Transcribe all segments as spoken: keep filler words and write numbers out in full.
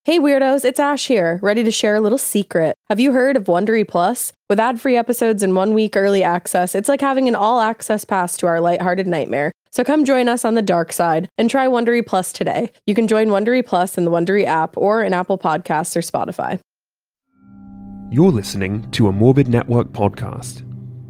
Hey weirdos, it's Ash here, ready to share a little secret. Have you heard of Wondery Plus? With ad-free episodes and one week early access, it's like having an all-access pass to our lighthearted nightmare. So come join us on the dark side and try Wondery Plus today. You can join Wondery Plus in the Wondery app or in Apple Podcasts or Spotify. You're listening to a Morbid Network podcast.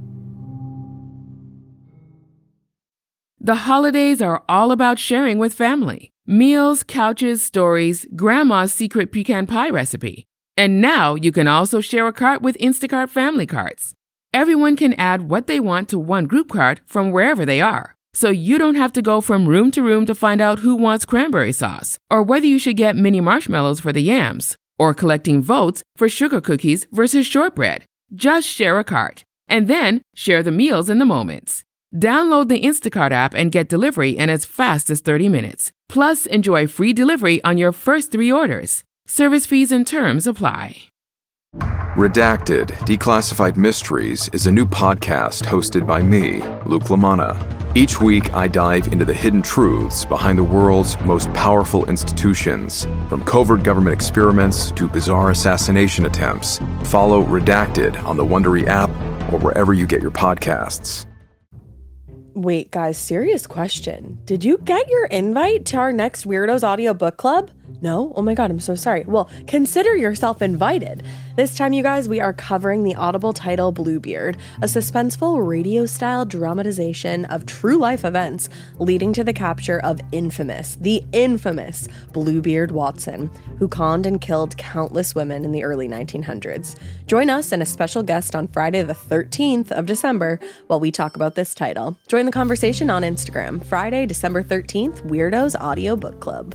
The holidays are all about sharing with family. Meals, couches, stories, grandma's secret pecan pie recipe. And now you can also share a cart with Instacart family carts. Everyone can add what they want to one group cart from wherever they are. So you don't have to go from room to room to find out who wants cranberry sauce, or whether you should get mini marshmallows for the yams, or collecting votes for sugar cookies versus shortbread. Just share a cart, and then share the meals and the moments. Download the Instacart app and get delivery in as fast as thirty minutes. Plus, enjoy free delivery on your first three orders. Service fees and terms apply. Redacted Declassified Mysteries is a new podcast hosted by me, Luke LaManna. Each week, I dive into the hidden truths behind the world's most powerful institutions, from covert government experiments to bizarre assassination attempts. Follow Redacted on the Wondery app or wherever you get your podcasts. Wait, guys, serious question. Did you get your invite to our next Weirdos Audio Book Club? No? Oh my god, I'm so sorry. Well, consider yourself invited. This time, you guys, we are covering the Audible title Bluebeard, a suspenseful radio-style dramatization of true-life events leading to the capture of infamous, the infamous Bluebeard Watson, who conned and killed countless women in the early nineteen hundreds. Join us and a special guest on Friday the thirteenth of December while we talk about this title. Join the conversation on Instagram, Friday, December thirteenth, Weirdos Audio Book Club.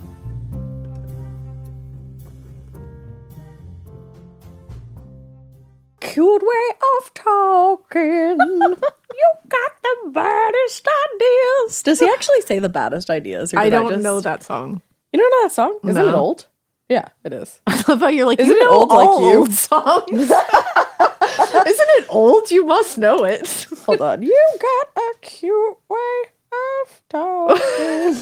Cute way of talking. You got the baddest ideas. Does he actually say the baddest ideas? Or I did don't just... know that song. You don't know that song? Isn't No. it old? Yeah, it is. I love how you're like, Isn't you it know old like all you? old songs. Isn't it old? You must know it. Hold on. You got a cute way of talking.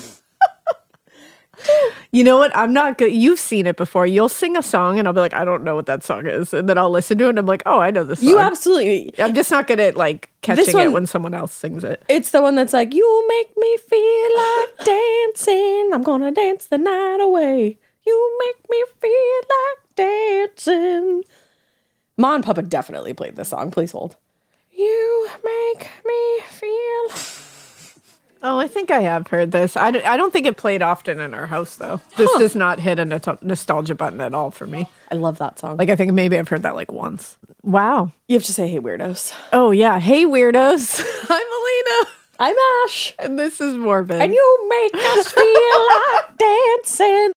You know what? I'm not good. You've seen it before. You'll sing a song and I'll be like, I don't know what that song is. And then I'll listen to it and I'm like, oh, I know this song. You absolutely. I'm just not good at like catching one- it when someone else sings it. It's the one that's like, you make me feel like dancing. I'm gonna dance the night away. You make me feel like dancing. Ma and Papa definitely played this song. Please hold. You make me feel. Oh, I think I have heard this. I, d- I don't think it played often in our house, though. This Huh. does not hit a not- nostalgia button at all for me. I love that song. Like, I think maybe I've heard that like once. Wow. You have to say, hey, weirdos. Oh, yeah. Hey, weirdos. I'm Alina. I'm Ash. And this is Morbid. And you make us feel like dancing.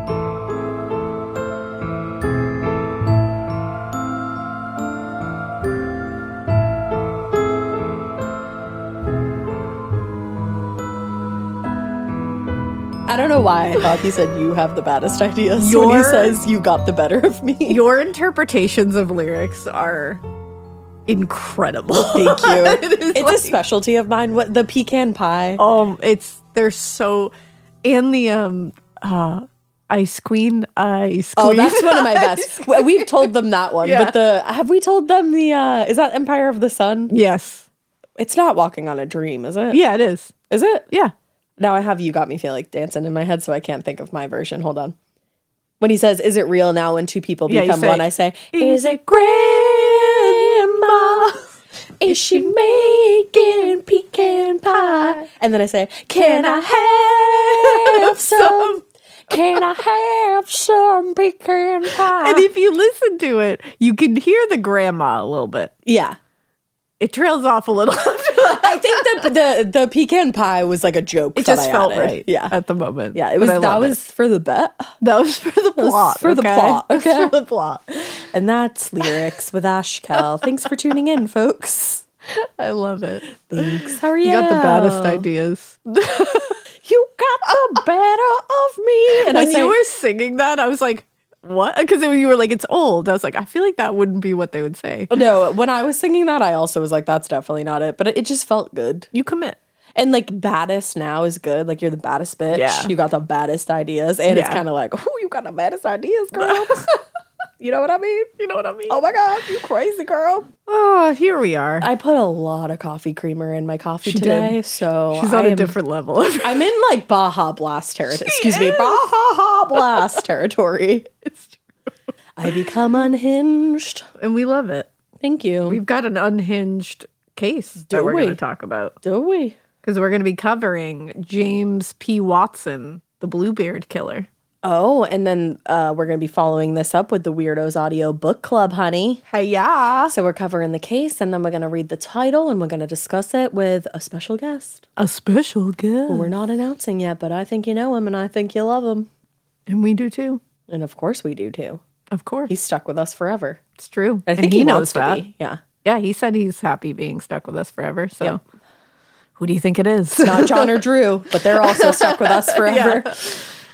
I don't know why I thought he said you have the baddest ideas when he Your- says you got the better of me. Your interpretations of lyrics are incredible. Thank you. It is It's like- a specialty of mine. What the pecan pie? Um, it's they're so, and the um, uh, Ice Queen, Ice Queen. Oh, that's one of my best. We- We've told them that one, Yeah. but the have we told them the uh is that Empire of the Sun? Yes. It's not Walking on a Dream, is it? Yeah, it is. Is it? Yeah. Now I have You Got Me Feel Like Dancing in my head, so I can't think of my version. Hold on. When he says, "Is it real now?" When two people Yeah, you become say, one, I say, "Is it grandma? Is she making pecan pie?" And then I say, "Can I have some? Can I have some pecan pie?" And if you listen to it, you can hear the grandma a little bit. Yeah. It trails off a little. I think that the the pecan pie was like a joke. It that just I felt added. right. Yeah. At the moment. Yeah, it But was I that love it. was for the bet. That was for the was plot. for the okay? plot, That's okay. for the plot. And that's lyrics with Ashkel. Thanks for tuning in, folks. I love it. Thanks. How are you? You got the baddest ideas. You got the better of me. And when I say, you were singing that, I was like, what? Because you were like, it's old. I was like, I feel like that wouldn't be what they would say. no, when I was singing that, I also was like, that's definitely not it. But it, it just felt good. You commit. And like baddest now is good. Like you're the baddest bitch. Yeah. You got the baddest ideas. And it's Yeah. kind of like, oh, you got the baddest ideas, girl. You know what I mean? You know what I mean? Oh my God, you crazy girl. Oh, here we are. I put a lot of coffee creamer in my coffee She today. did. So She's I on a am- different level. I'm in like Baja Blast territory. Excuse me, Baja Blast territory. It's true. I become unhinged. And we love it. Thank you. We've got an unhinged case Do that we're going we? to talk about. Do we? Because we're going to be covering James P. Watson, the Bluebeard killer. Oh, and then uh, we're going to be following this up with the Weirdos Audio Book Club, honey. Hey, yeah. So we're covering the case, and then we're going to read the title, and we're going to discuss it with a special guest A special guest. who we're not announcing yet, but I think you know him, and I think you love him. And we do too. And of course we do, too. Of course. He's stuck with us forever. It's true. I think and he, he, knows wants to that. be. Yeah. Yeah, he said he's happy being stuck with us forever. So Yep. who do you think it is? Not John or Drew, but they're also stuck with us forever. Yeah.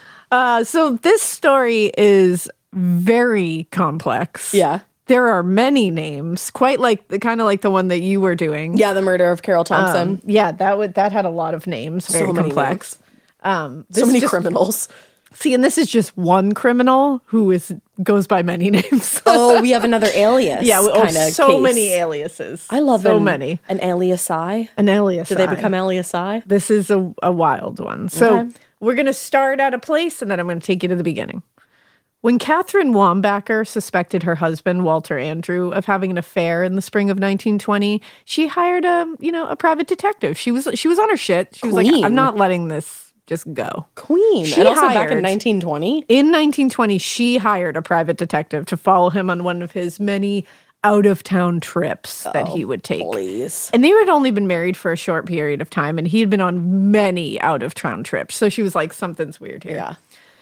Uh, so this story is very complex. Yeah. There are many names, quite like the kind of like the one that you were doing. Yeah, the murder of Carol Thompson. Um, yeah, that would that had a lot of names, very So many complex. Um, so this many just- criminals. See, and this is just one criminal who is goes by many names. Oh, we have another alias. yeah, oh, kind of so case. many aliases. I love so an, many. An alias I. An alias. Do they become alias I? This is a, a wild one. So Okay. we're going to start at a place and then I'm going to take you to the beginning. When Catherine Wambacher suspected her husband, Walter Andrew, of having an affair in the spring of nineteen twenty, she hired a, you know, a private detective. She was she was on her shit. She was like, Queen. I'm not letting this just go. Queen. She and also back in hired- nineteen twenty. In nineteen twenty, she hired a private detective to follow him on one of his many out-of-town trips that he would take. Please. And they had only been married for a short period of time, and he had been on many out-of-town trips. So she was like, something's weird here. Yeah.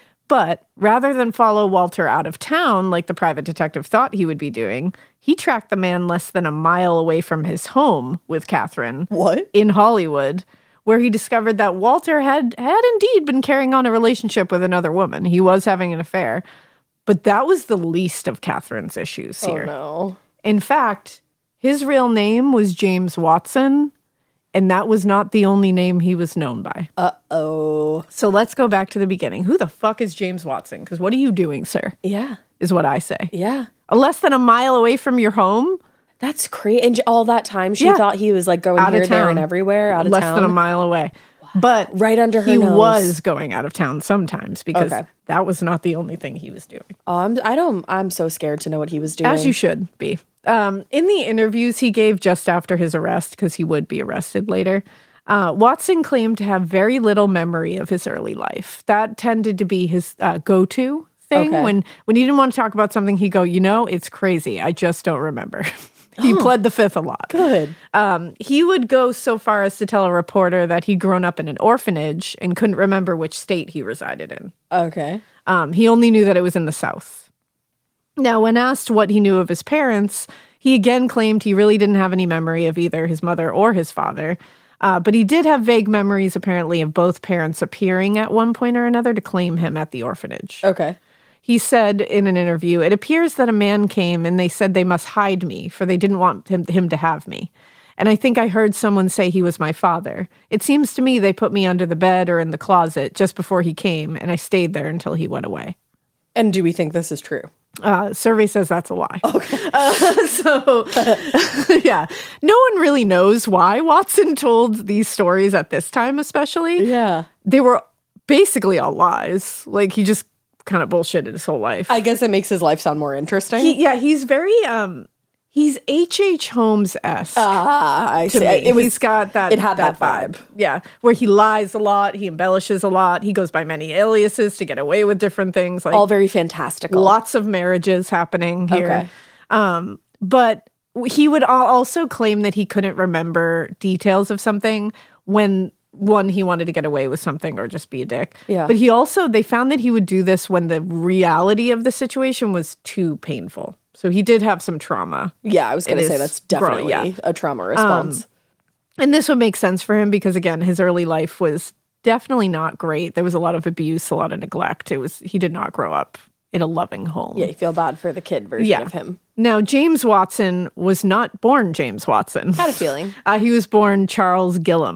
But rather than follow Walter out of town like the private detective thought he would be doing, he tracked the man less than a mile away from his home with Catherine What? in Hollywood, where he discovered that Walter had had indeed been carrying on a relationship with another woman. He was having an affair, but that was the least of Catherine's issues here. Oh, no. In fact, his real name was James Watson, and that was not the only name he was known by. Uh-oh. So let's go back to the beginning. Who the fuck is James Watson? Because what are you doing, sir? Yeah. Is what I say. Yeah. Less than a mile away from your home? That's crazy. And j- all that time, she Yeah. thought he was like going Out of here, there, and town. everywhere, out of Less town. than a mile away. But Right under her he nose. was going out of town sometimes because Okay. that was not the only thing he was doing. Oh, I'm, I don't, I'm so scared to know what he was doing. As you should be. Um, in the interviews he gave just after his arrest, because he would be arrested later, uh, Watson claimed to have very little memory of his early life. That tended to be his uh, go-to thing. Okay. When when he didn't want to talk about something, he'd go, you know, it's crazy. I just don't remember. He Oh. pled the fifth a lot. Good. Um, he would go so far as to tell a reporter that he'd grown up in an orphanage and couldn't remember which state he resided in. Okay. Um, he only knew that it was in the South. Now, when asked what he knew of his parents, he again claimed he really didn't have any memory of either his mother or his father. Uh, but he did have vague memories, apparently, of both parents appearing at one point or another to claim him at the orphanage. Okay. He said in an interview, "It appears that a man came and they said they must hide me, for they didn't want him, him to have me. And I think I heard someone say he was my father. It seems to me they put me under the bed or in the closet just before he came, and I stayed there until he went away." And do we think this is true? Uh, survey says that's a lie. Okay. Uh, so, yeah. No one really knows why Watson told these stories at this time, especially. Yeah. They were basically all lies. Like, he just kind of bullshitted his whole life. I guess it makes his life sound more interesting. He, yeah, he's very, um, he's H H. Holmes-esque. Ah, I to see. me. It was He's got that. it had that vibe. Yeah, where he lies a lot, he embellishes a lot, he goes by many aliases to get away with different things. Like all very fantastical. lots of marriages happening here. Okay. Um, but he would al- also claim that he couldn't remember details of something when one he wanted to get away with something or just be a dick. Yeah. But he also they found that he would do this when the reality of the situation was too painful. So he did have some trauma. Yeah, I was going to It say is that's growing, definitely yeah. a trauma response. And this would make sense for him because, again, his early life was definitely not great. There was a lot of abuse, a lot of neglect. It was he did not grow up in a loving home. yeah, you feel bad for the kid version Yeah. of him. Now, James Watson was not born James Watson. Had a feeling. Uh, he was born Charles Gillam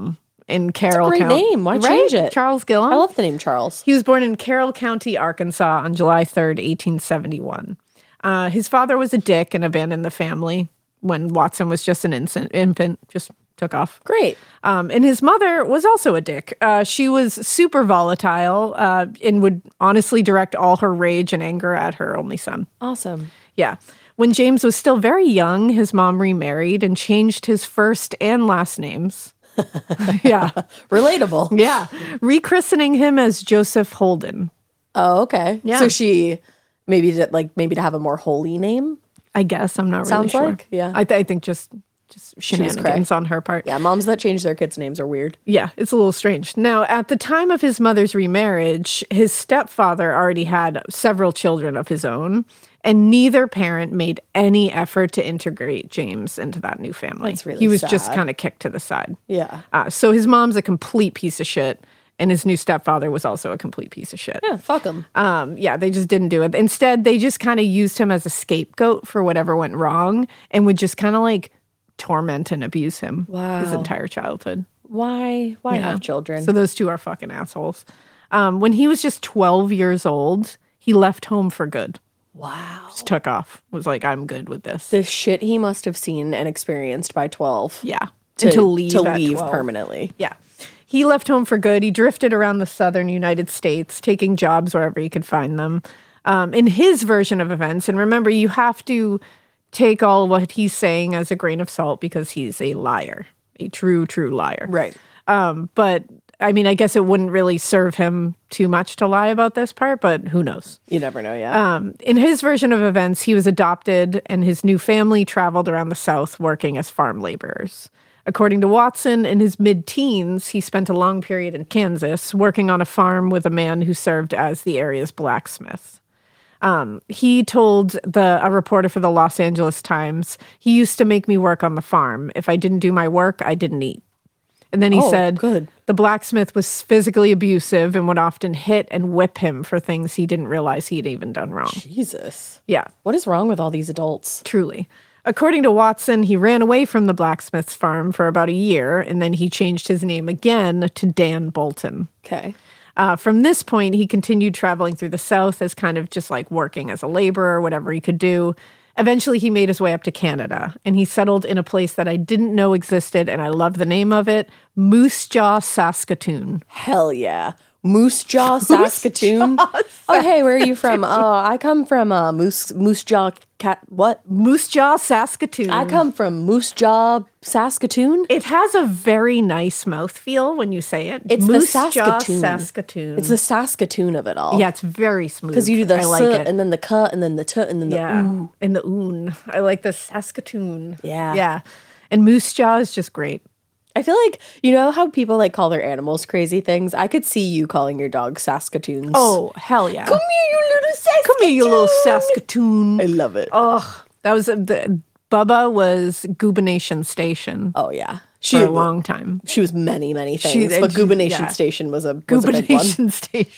in Carroll great County. name. Why Right? change it? Charles Gillum. I love the name Charles. He was born in Carroll County, Arkansas on July third, eighteen seventy-one. Uh, his father was a dick and abandoned the family when Watson was just an infant, infant just took off. Great. Um, and his mother was also a dick. Uh, she was super volatile uh, and would honestly direct all her rage and anger at her only son. Awesome. Yeah. When James was still very young, his mom remarried and changed his first and last names. Yeah. Relatable. Yeah. Rechristening him as Joseph Holden. Oh, okay. Yeah. So she maybe did, like maybe to have a more holy name. I guess. I'm not Sounds really sure. like, yeah. I, th- I think just just was shenanigans cray. on her part. Yeah, moms that change their kids' names are weird. Yeah, it's a little strange. Now, at the time of his mother's remarriage, his stepfather already had several children of his own, and neither parent made any effort to integrate James into that new family. That's really he was just sad. kind of kicked to the side. Yeah. Uh, so his mom's a complete piece of shit, and his new stepfather was also a complete piece of shit. Yeah, fuck them. Um, yeah, they just didn't do it. Instead, they just kind of used him as a scapegoat for whatever went wrong and would just kind of like torment and abuse him his Wow. entire childhood. Why? Why Yeah. have children? So those two are fucking assholes. Um, when he was just twelve years old, he left home for good. wow. Just took off. Was like, I'm good with this. The shit he must have seen and experienced by twelve. yeah. To, And to leave to at leave twelve. permanently. Yeah. He left home for good. He drifted around the southern United States, taking jobs wherever he could find them. Um, in his version of events, and remember, you have to take all what he's saying as a grain of salt because he's a liar, a true, true liar. Right. Um, but I mean, I guess it wouldn't really serve him too much to lie about this part, but who knows? You never know, yeah. Um, in his version of events, he was adopted and his new family traveled around the South working as farm laborers. According to Watson, in his mid-teens, he spent a long period in Kansas working on a farm with a man who served as the area's blacksmith. Um, he told the a reporter for the Los Angeles Times, he used to make me work on the farm. If I didn't do my work, I didn't eat. And then he Oh, said good. the blacksmith was physically abusive and would often hit and whip him for things he didn't realize he'd even done wrong. Jesus. Yeah. What is wrong with all these adults? Truly. According to Watson, he ran away from the blacksmith's farm for about a year, and then he changed his name again to Dan Bolton. Okay. Uh, from this point, he continued traveling through the South as kind of just like working as a laborer, whatever he could do. Eventually, he made his way up to Canada, and he settled in a place that I didn't know existed, and I love the name of it, Moose Jaw, Saskatoon. Hell yeah. Moose Jaw, Saskatoon. Oh, hey, where are you from? Oh, I come from uh, Moose Moose Jaw Cat. What? Moose Jaw, Saskatoon. I come from Moose Jaw, Saskatoon. It has a very nice mouthfeel when you say it. It's the Moose Jaw, Saskatoon. Saskatoon. It's the Saskatoon of it all. Yeah, it's very smooth. because you do the I s like it. and then the cut and then the tut and then the Yeah, ooh. and the oon. I like the Saskatoon. Yeah. yeah, and Moose Jaw is just great. I feel like you know how people like call their animals crazy things. I could see you calling your dog Saskatoons. Oh hell yeah! come here, you little Saskatoon. Come here, you little Saskatoon. I love it. Oh, that was a, the Bubba was Gubination Station Oh yeah, for she a long time. She was many many She- things, but she- Gubination yeah. Station was a was a big one. Gubination Station.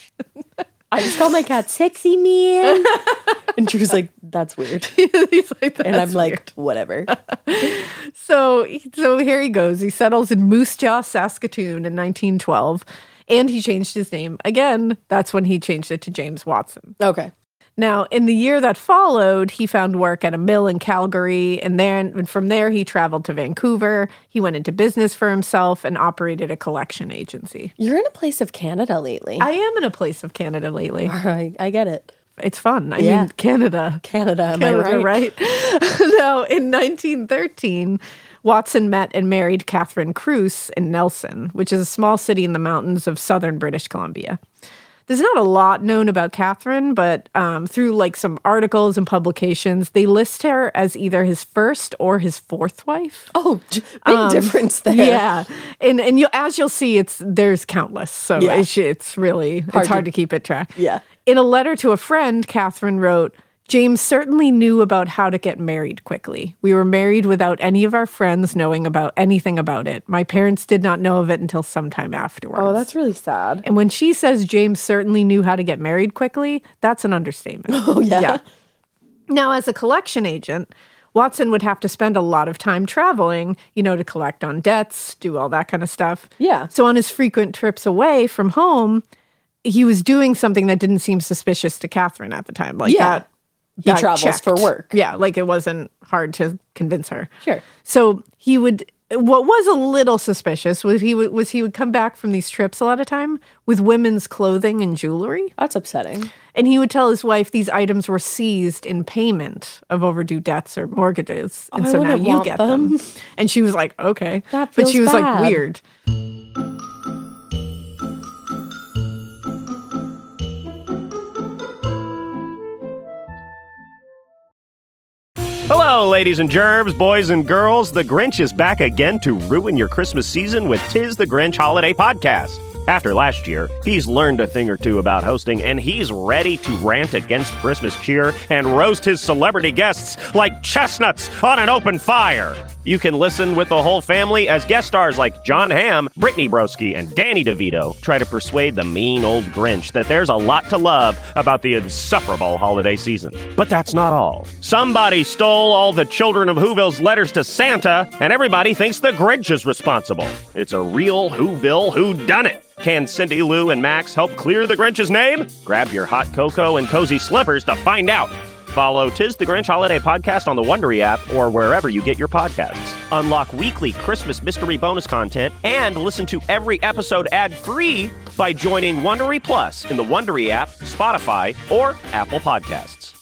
I just called my cat Sexy Man, and she was like, "That's weird," He's like, and I'm "That's like, weird." "Whatever." So, so here he goes. He settles in Moose Jaw, Saskatoon in nineteen twelve, and he changed his name again. That's when he changed it to James Watson. Okay. Now, in the year that followed, he found work at a mill in Calgary, and then and from there he traveled to Vancouver. He went into business for himself and operated a collection agency. You're in a place of Canada lately. I am in a place of Canada lately. I, I get it. It's fun. I Yeah. mean, Canada. Canada, am Canada, I right? right? Now, in nineteen thirteen, Watson met and married Catherine Cruz in Nelson, which is a small city in the mountains of southern British Columbia. There's not a lot known about Catherine, but um, through like some articles and publications, they list her as either his first or his fourth wife. Oh, j- big Um, difference there. Yeah, and and you as you'll see, it's there's countless, so Yeah. it's, it's really Hard it's hard to- to keep it track. Yeah. In a letter to a friend, Catherine wrote, James certainly knew about how to get married quickly. We were married without any of our friends knowing about anything about it. My parents did not know of it until sometime afterwards. Oh, that's really sad. And when she says James certainly knew how to get married quickly, that's an understatement. Oh, yeah. Now, as a collection agent, Watson would have to spend a lot of time traveling, you know, to collect on debts, do all that kind of stuff. Yeah. So on his frequent trips away from home, he was doing something that didn't seem suspicious to Catherine at the time. Like Yeah. that, He that travels checked. for work. Yeah, like it wasn't hard to convince her. Sure. So he would, what was a little suspicious was he would, was he would come back from these trips a lot of time with women's clothing and jewelry. That's upsetting. And he would tell his wife these items were seized in payment of overdue dets or mortgages. And Oh, I so now wouldn't you want get them. them. And she was like, okay. That But she feels was bad. like, weird. Hello, ladies and germs, boys and girls. The Grinch is back again to ruin your Christmas season with Tis the Grinch Holiday Podcast. After last year, he's learned a thing or two about hosting, and he's ready to rant against Christmas cheer and roast his celebrity guests like chestnuts on an open fire. You can listen with the whole family as guest stars like John Hamm, Brittany Broski, and Danny DeVito try to persuade the mean old Grinch that there's a lot to love about the insufferable holiday season. But that's not all. Somebody stole all the children of Whoville's letters to Santa, and everybody thinks the Grinch is responsible. It's a real Whoville whodunit. Can Cindy Lou and Max help clear the Grinch's name? Grab your hot cocoa and cozy slippers to find out. Follow Tis the Grinch Holiday Podcast on the Wondery app or wherever you get your podcasts. Unlock weekly Christmas mystery bonus content and listen to every episode ad-free by joining Wondery Plus in the Wondery app, Spotify, or Apple Podcasts.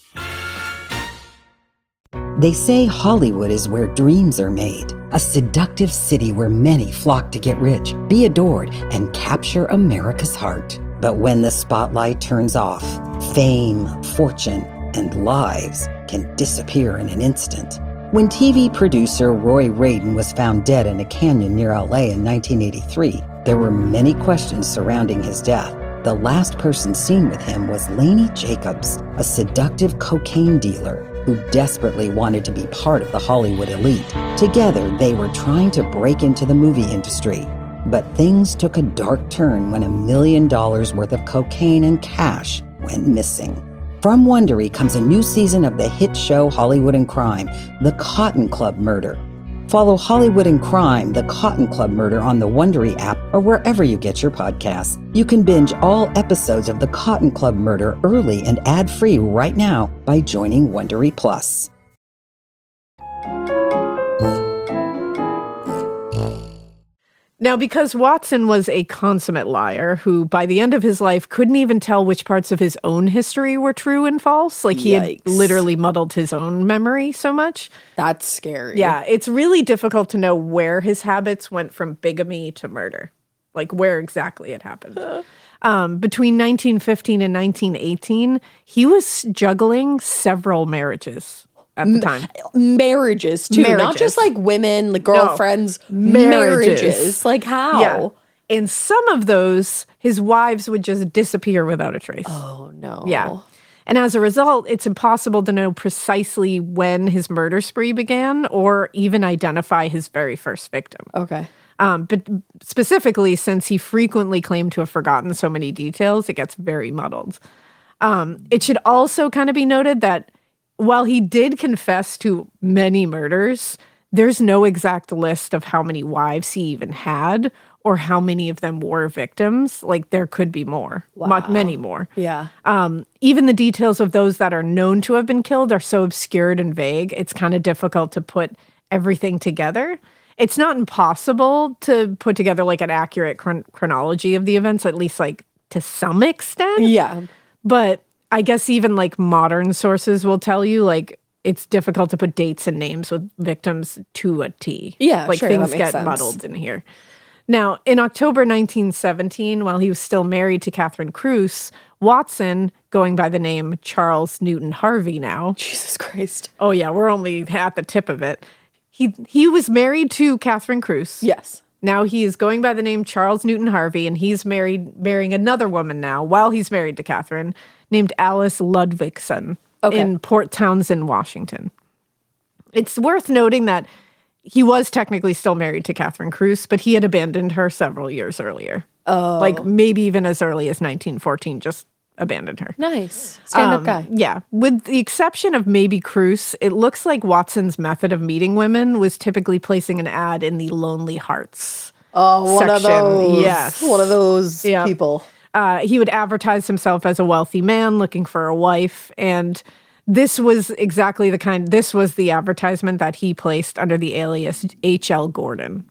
They say Hollywood is where dreams are made, a seductive city where many flock to get rich, be adored, and capture America's heart. But when the spotlight turns off, fame, fortune, and lives can disappear in an instant. When T V producer Roy Radin was found dead in a canyon near L A in nineteen eighty-three, there were many questions surrounding his death. The last person seen with him was Lainey Jacobs, a seductive cocaine dealer who desperately wanted to be part of the Hollywood elite. Together, they were trying to break into the movie industry. But things took a dark turn when a million dollars worth of cocaine and cash went missing. From Wondery comes a new season of the hit show Hollywood and Crime, The Cotton Club Murder. Follow Hollywood and Crime, The Cotton Club Murder on the Wondery app or wherever you get your podcasts. You can binge all episodes of The Cotton Club Murder early and ad-free right now by joining Wondery Plus. Now, because Watson was a consummate liar who, by the end of his life, couldn't even tell which parts of his own history were true and false, like he Yikes. had literally muddled his own memory so much. That's scary. Yeah, it's really difficult to know where his habits went from bigamy to murder, like where exactly it happened. Um, between nineteen fifteen and nineteen eighteen, he was juggling several marriages at the time. Marriages too, not Marriages. just like women, like girlfriends, Marriages. marriages. Like how? Yeah. And some of those, his wives would just disappear without a trace. Oh no. Yeah. And as a result, it's impossible to know precisely when his murder spree began or even identify his very first victim. Okay. Um, but specifically, since he frequently claimed to have forgotten so many details, it gets very muddled. Um, it should also kind of be noted that while he did confess to many murders, there's no exact list of how many wives he even had or how many of them were victims. Like, there could be more, mu- Wow. many more. Yeah. Um, even the details of those that are known to have been killed are so obscured and vague, it's kind of difficult to put everything together. It's not impossible to put together like an accurate chron- chronology of the events, at least like to some extent. Yeah. But I guess even like modern sources will tell you like it's difficult to put dates and names with victims to a T. Yeah, like sure, that things makes get sense. muddled in here. Now, in October nineteen seventeen, while he was still married to Catherine Cruz, Watson, going by the name Charles Newton Harvey now. Jesus Christ. Oh yeah, we're only at the tip of it. He he was married to Catherine Cruz. Yes. Now he is going by the name Charles Newton Harvey, and he's married, marrying another woman now while he's married to Catherine, named Alice Ludvigson Okay. in Port Townsend, Washington. It's worth noting that he was technically still married to Catherine Cruz, but he had abandoned her several years earlier. Oh. Like maybe even as early as nineteen fourteen, just abandoned her. Nice. Stand-up Um, guy. Yeah. With the exception of maybe Cruz, it looks like Watson's method of meeting women was typically placing an ad in the Lonely Hearts. Oh, one of section. those. Yes. One of those Yeah. people. Uh, he would advertise himself as a wealthy man looking for a wife. And this was exactly the kind, this was the advertisement that he placed under the alias H L Gordon.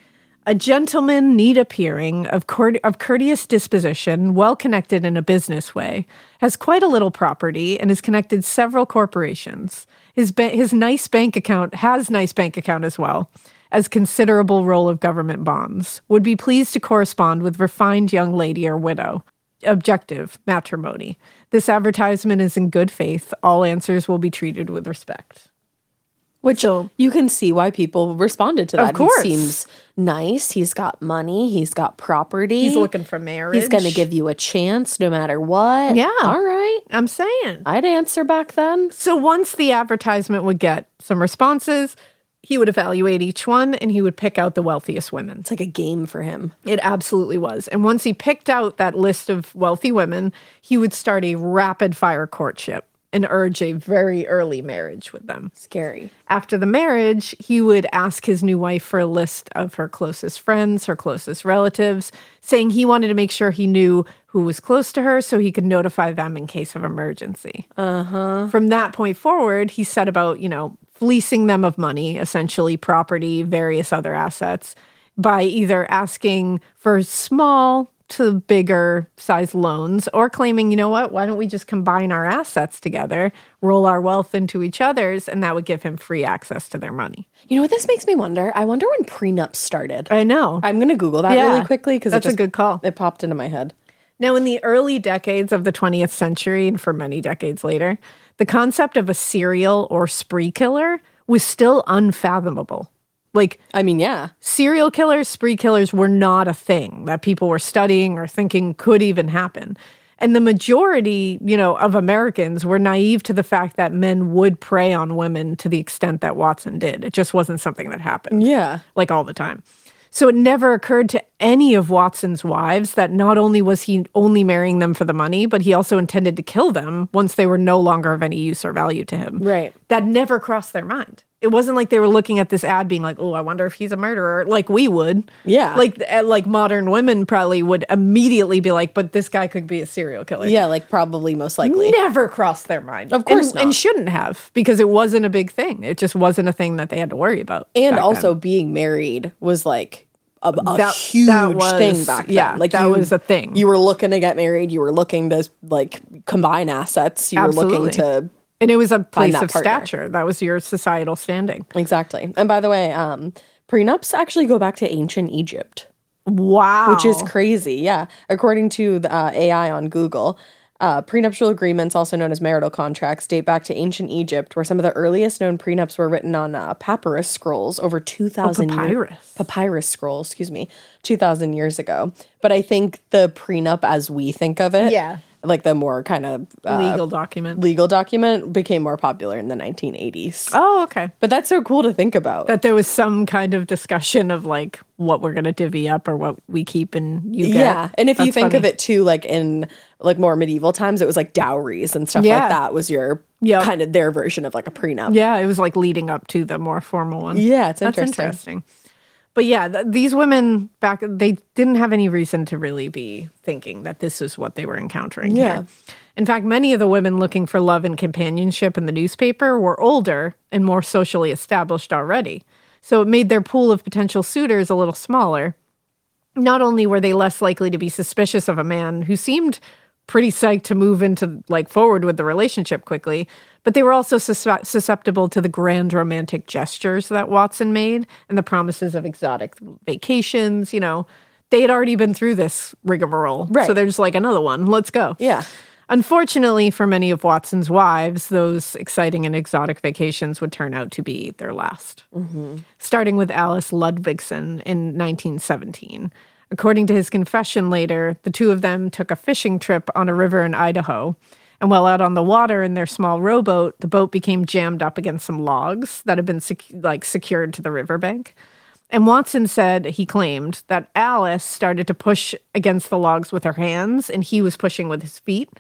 A gentleman neat appearing, of, court, of courteous disposition, well connected in a business way, has quite a little property and has connected several corporations. His ba- his nice bank account has nice bank account as well as considerable roll of government bonds. Would be pleased to correspond with refined young lady or widow. Objective matrimony. This advertisement is in good faith. All answers will be treated with respect. Which So- you can see why people responded to Of that. course. He seems nice. He's got money. He's got property. He's looking for marriage. He's going to give you a chance no matter what. Yeah. All right. I'm saying. I'd answer back then. So once the advertisement would get some responses, he would evaluate each one and he would pick out the wealthiest women. It's like a game for him. It absolutely was. And once he picked out that list of wealthy women, he would start a rapid fire courtship and urge a very early marriage with them. Scary. After the marriage, he would ask his new wife for a list of her closest friends, her closest relatives, saying he wanted to make sure he knew who was close to her so he could notify them in case of emergency. Uh-huh. From that point forward, he set about, you know, fleecing them of money, essentially property, various other assets, by either asking for small to bigger size loans or claiming, you know what, why don't we just combine our assets together, roll our wealth into each other's, and that would give him free access to their money. You know what this makes me wonder? I wonder when prenups started. I know. I'm going to Google that Yeah, really quickly because that's a good call. It popped into my head. Now, in the early decades of the twentieth century, and for many decades later, the concept of a serial or spree killer was still unfathomable. Like, I mean, yeah. serial killers, spree killers were not a thing that people were studying or thinking could even happen. And the majority, you know, of Americans were naive to the fact that men would prey on women to the extent that Watson did. It just wasn't something that happened. Yeah. Like all the time. So it never occurred to any of Watson's wives that not only was he only marrying them for the money, but he also intended to kill them once they were no longer of any use or value to him. Right. That never crossed their mind. It wasn't like they were looking at this ad being like, oh, I wonder if he's a murderer, like we would. Yeah. Like uh, like modern women probably would immediately be like, but this guy could be a serial killer. Yeah, like probably most likely. Never crossed their mind. Of course and, not. and shouldn't have, because it wasn't a big thing. It just wasn't a thing that they had to worry about. And back also then. being married was like a, a That- huge that was- thing back then. yeah, like that you- was a thing. You were looking to get married. You were looking to like combine assets. You were Absolutely. looking to And it was a place that of partner. stature. That was your societal standing. exactly. And by the way, um, prenups actually go back to ancient Egypt, Wow. which is crazy. Yeah, according to the uh, A I on Google. Uh, prenuptial agreements, also known as marital contracts, date back to ancient Egypt, where some of the earliest known prenups were written on uh, papyrus scrolls over two thousand years. papyrus. Papyrus scrolls, excuse me, two thousand years ago. But I think the prenup, as we think of it, Yeah. like the more kind of uh, legal document. legal document, became more popular in the nineteen eighties. Oh, okay. But that's so cool to think about. That there was some kind of discussion of like what we're going to divvy up or what we keep and you get. Yeah, and if you That's think of funny. it too, like in like more medieval times, it was like dowries and stuff Yeah. like that was your Yep. kind of their version of like a prenup. Yeah, it was like leading up to the more formal one. Yeah, it's That's interesting. interesting. But yeah, th- these women back, they didn't have any reason to really be thinking that this is what they were encountering. Yeah. Here. In fact, many of the women looking for love and companionship in the newspaper were older and more socially established already. So it made their pool of potential suitors a little smaller. Not only were they less likely to be suspicious of a man who seemed pretty psyched to move into like forward with the relationship quickly, but they were also sus- susceptible to the grand romantic gestures that Watson made and the promises of exotic vacations. You know, they had already been through this rigmarole. Right. So they're just like, another one, let's go. Yeah. Unfortunately for many of Watson's wives, those exciting and exotic vacations would turn out to be their last. Starting with Alice Ludvigsen in nineteen seventeen. According to his confession later, the two of them took a fishing trip on a river in Idaho. And while out on the water in their small rowboat, the boat became jammed up against some logs that had been sec- like secured to the riverbank. And Watson said, he claimed, that Alice started to push against the logs with her hands and he was pushing with his feet.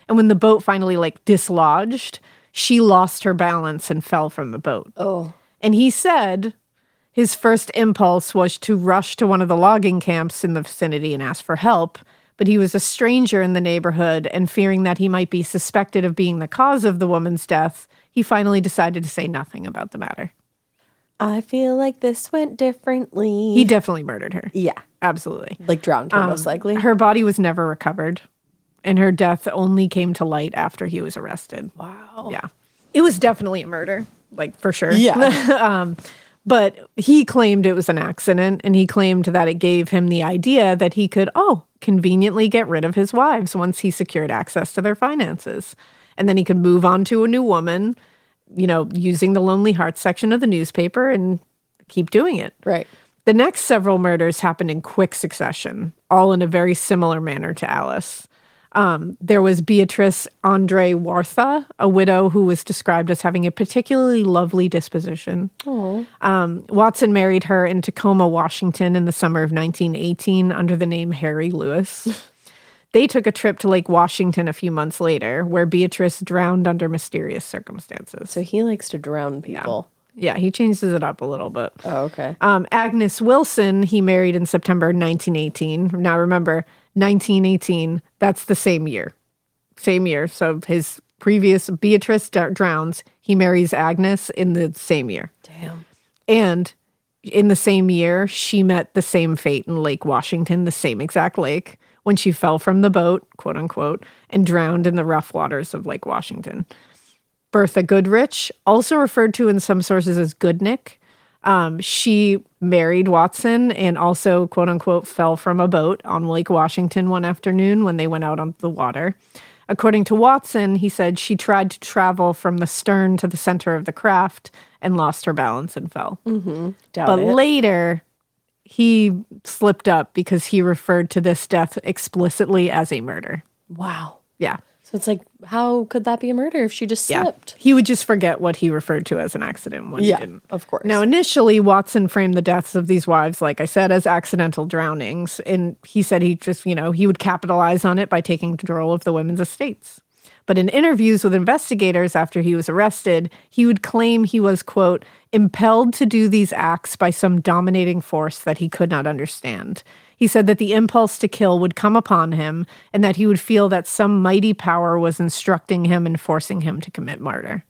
And when the boat finally like dislodged, she lost her balance and fell from the boat. Oh. And he said his first impulse was to rush to one of the logging camps in the vicinity and ask for help. But he was a stranger in the neighborhood, and fearing that he might be suspected of being the cause of the woman's death, he finally decided to say nothing about the matter. I feel like this went differently. He definitely murdered her. Yeah. Absolutely. Like drowned her, Um, most likely. Her body was never recovered, and her death only came to light after he was arrested. Wow. Yeah. It was definitely a murder, like for sure. Yeah. um, but he claimed it was an accident, and he claimed that it gave him the idea that he could, oh, conveniently get rid of his wives once he secured access to their finances. And then he could move on to a new woman, you know, using the Lonely Hearts section of the newspaper and keep doing it. Right. The next several murders happened in quick succession, all in a very similar manner to Alice. Um, there was Beatrice Andre Wartha, a widow who was described as having a particularly lovely disposition. Oh. Um, Watson married her in Tacoma, Washington in the summer of nineteen eighteen under the name Harry Lewis. They took a trip to Lake Washington a few months later, where Beatrice drowned under mysterious circumstances. So he likes to drown people. Yeah, he changes it up a little bit. Oh, okay. Um, Agnes Wilson, he married in September nineteen eighteen. Now remember, nineteen eighteen, that's the same year. Same year. So his previous Beatrice d- drowns, he marries Agnes in the same year. Damn. And in the same year, she met the same fate in Lake Washington, the same exact lake, when she fell from the boat, quote unquote, and drowned in the rough waters of Lake Washington. Bertha Goodrich, also referred to in some sources as Goodnick, um, she married Watson and also, quote unquote, fell from a boat on Lake Washington one afternoon when they went out on the water. According to Watson, he said she tried to travel from the stern to the center of the craft and lost her balance and fell. Mm-hmm. Doubt But it. later, he slipped up because he referred to this death explicitly as a murder. Wow. Yeah. So it's like, how could that be a murder if she just Yeah. slipped? He would just forget what he referred to as an accident when Yeah, he didn't. of course. Now, initially, Watson framed the deaths of these wives, like I said, as accidental drownings. And he said he just, you know, he would capitalize on it by taking control of the women's estates. But in interviews with investigators after he was arrested, he would claim he was, quote, impelled to do these acts by some dominating force that he could not understand. He said that the impulse to kill would come upon him and that he would feel that some mighty power was instructing him and forcing him to commit murder.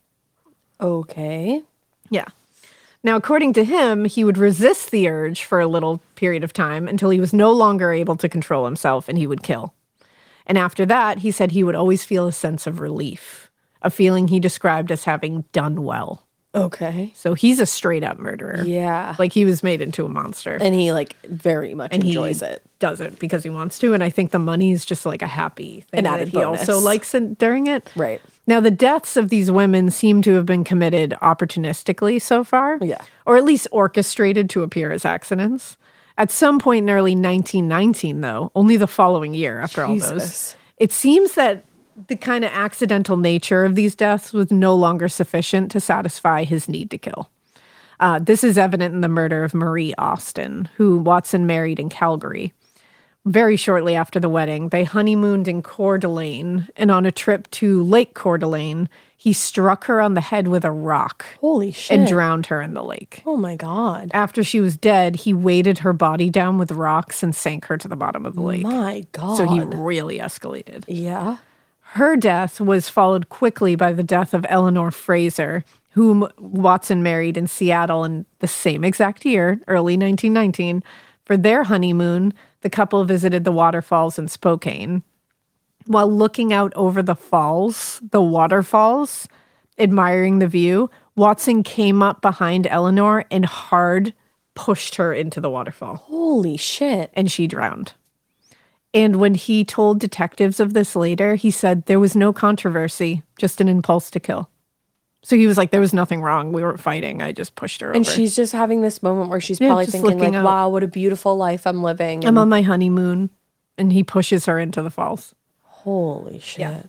Okay. Yeah. Now, according to him, he would resist the urge for a little period of time until he was no longer able to control himself and he would kill. And after that, he said he would always feel a sense of relief, a feeling he described as having done well. Okay. So he's a straight up murderer. Yeah. Like he was made into a monster. And he like very much And enjoys he it. does it because he wants to. And I think the money is just like a happy thing An that added he bonus. also likes in, during it. Right. Now, the deaths of these women seem to have been committed opportunistically so far. Yeah. Or at least orchestrated to appear as accidents. At some point in early nineteen nineteen, though, only the following year after all those, Jesus. it seems that the kind of accidental nature of these deaths was no longer sufficient to satisfy his need to kill. Uh, this is evident in the murder of Marie Austin, who Watson married in Calgary. Very shortly after the wedding, they honeymooned in Coeur d'Alene, and on a trip to Lake Coeur d'Alene, he struck her on the head with a rock Holy shit. and drowned her in the lake. Oh my God. After she was dead, he weighted her body down with rocks and sank her to the bottom of the lake. My God. So he really escalated. Yeah. Her death was followed quickly by the death of Eleanor Fraser, whom Watson married in Seattle in the same exact year, early nineteen nineteen. For their honeymoon, the couple visited the waterfalls in Spokane. While looking out over the falls, the waterfalls, admiring the view, Watson came up behind Eleanor and hard pushed her into the waterfall, Holy shit. and she drowned. And when he told detectives of this later, he said there was no controversy, just an impulse to kill. So he was like, there was nothing wrong. We weren't fighting. I just pushed her And over. she's just having this moment where she's Yeah, probably just thinking like, looking out. wow, what a beautiful life I'm living. I'm and- on my honeymoon. And he pushes her into the falls. Holy shit. Yeah.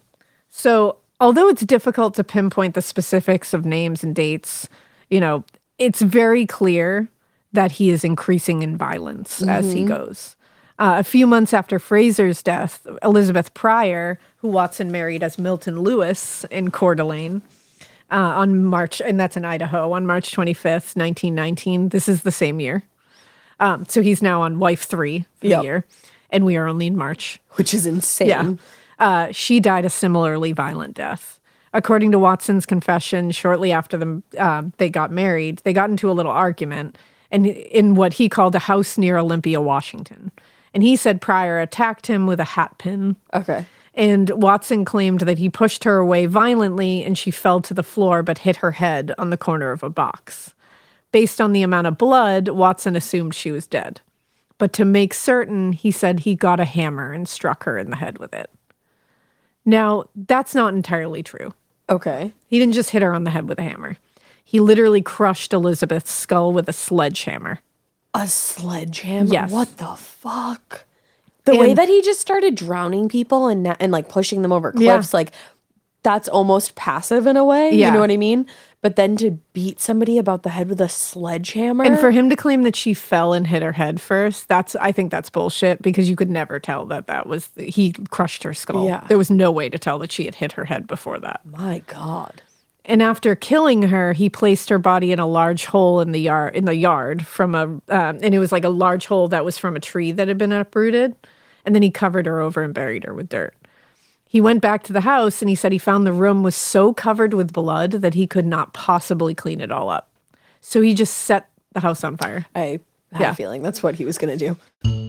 So although it's difficult to pinpoint the specifics of names and dates, you know, it's very clear that he is increasing in violence as he goes. Uh, a few months after Fraser's death, Elizabeth Pryor, who Watson married as Milton Lewis in Coeur d'Alene, uh, on March, and that's in Idaho, on March twenty-fifth, nineteen nineteen. This is the same year. Um, so he's now on wife three for Yep. the year, and we are only in March. Which is insane. Yeah. Uh, she died a similarly violent death. According to Watson's confession, shortly after them, um, they got married, they got into a little argument and in what he called a house near Olympia, Washington. And he said Pryor attacked him with a hat pin. Okay. And Watson claimed that he pushed her away violently and she fell to the floor but hit her head on the corner of a box. Based on the amount of blood, Watson assumed she was dead. But to make certain, he said he got a hammer and struck her in the head with it. Now, that's not entirely true. Okay. He didn't just hit her on the head with a hammer. He literally crushed Elizabeth's skull with a sledgehammer. A sledgehammer? Yes. What the fuck? The way And- that he just started drowning people and na- and like pushing them over Yeah. cliffs, like that's almost passive in a way. Yeah. You know what I mean? But then to beat somebody about the head with a sledgehammer. And for him to claim that she fell and hit her head first, that's I think that's bullshit because you could never tell that that was he crushed her skull. Yeah. There was no way to tell that she had hit her head before that. My God. And after killing her, he placed her body in a large hole in the yard. In the yard from a, um, and it was like a large hole that was from a tree that had been uprooted. And then he covered her over and buried her with dirt. He went back to the house and he said he found the room was so covered with blood that he could not possibly clean it all up. So he just set the house on fire. I had Yeah. a feeling that's what he was going to do.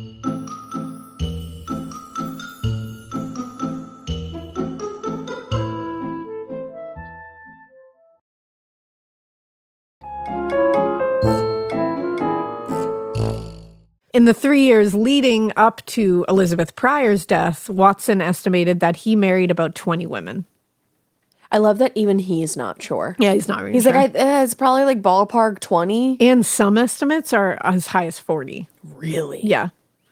In the three years leading up to Elizabeth Pryor's death, Watson estimated that he married about twenty women. I love that even he's not sure. Yeah, he's not really He's sure. like, I, eh, it's probably like ballpark twenty. And some estimates are as high as forty. Really? Yeah.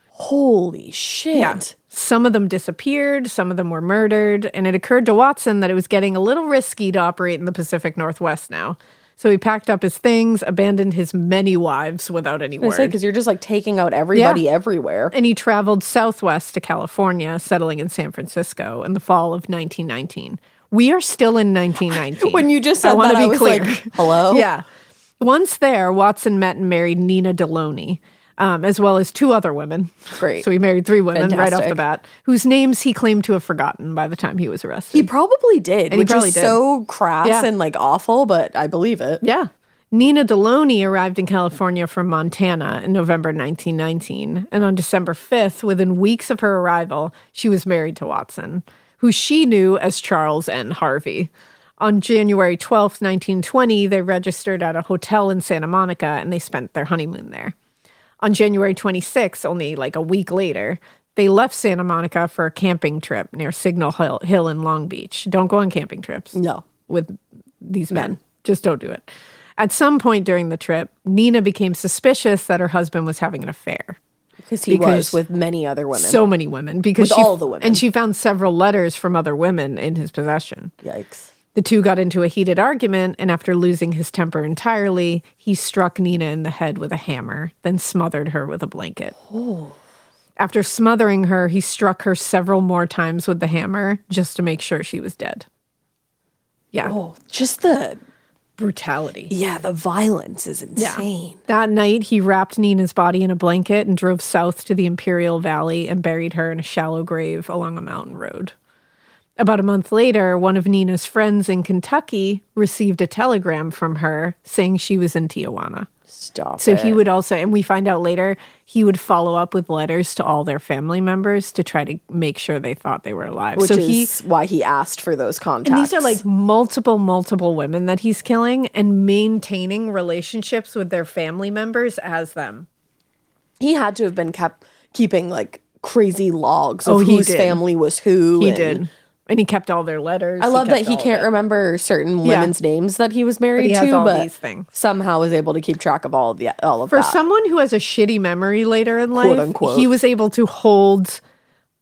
Holy shit. Yeah. Some of them disappeared, some of them were murdered, and it occurred to Watson that it was getting a little risky to operate in the Pacific Northwest now. So he packed up his things, abandoned his many wives without any I word. because you're just like taking out everybody everywhere. And he traveled southwest to California, settling in San Francisco in the fall of nineteen nineteen. We are still in nineteen nineteen. When you just said I want that, to I be was clear. like, hello? Yeah. Once there, Watson met and married Nina Deloney, um, as well as two other women. Great. So he married three women right off the Fantastic. bat, whose names he claimed to have forgotten by the time he was arrested. He probably did, And he which probably is did. so crass Yeah. and like awful, but I believe it. Yeah. Nina Deloney arrived in California from Montana in November nineteen nineteen. And on December fifth, within weeks of her arrival, she was married to Watson, who she knew as Charles N. Harvey. On January twelfth, nineteen twenty, they registered at a hotel in Santa Monica and they spent their honeymoon there. On January twenty-sixth, only like a week later, they left Santa Monica for a camping trip near Signal Hill, Hill in Long Beach. Don't go on camping trips No. with these men. Just don't do it. At some point during the trip, Nina became suspicious that her husband was having an affair. Because he Because was with many other women. So many women. Because With she, all the women. And she found several letters from other women in his possession. Yikes. The two got into a heated argument, and after losing his temper entirely, he struck Nina in the head with a hammer, then smothered her with a blanket. After smothering her, he struck her several more times with the hammer just to make sure she was dead. Yeah. Oh, just the, Brutality. yeah, the violence is insane. That night, he wrapped Nina's body in a blanket and drove south to the Imperial Valley and buried her in a shallow grave along a mountain road. About a month later, one of Nina's friends in Kentucky received a telegram from her saying she was in Tijuana. Stop So it. he would also, and we find out later, he would follow up with letters to all their family members to try to make sure they thought they were alive. Which so is he, why he asked for those contacts. and these are like multiple, multiple women that he's killing and maintaining relationships with their family members as them. he had to have been kept keeping like crazy logs of Oh, he whose did. family was who. He and did. And he kept all their letters. I love that kept he all can't of it. remember certain Yeah. women's names that he was But married he has to, all but these things. somehow was able to keep track of all of the all of For that. someone who has a shitty memory later in life, unquote. he was able to hold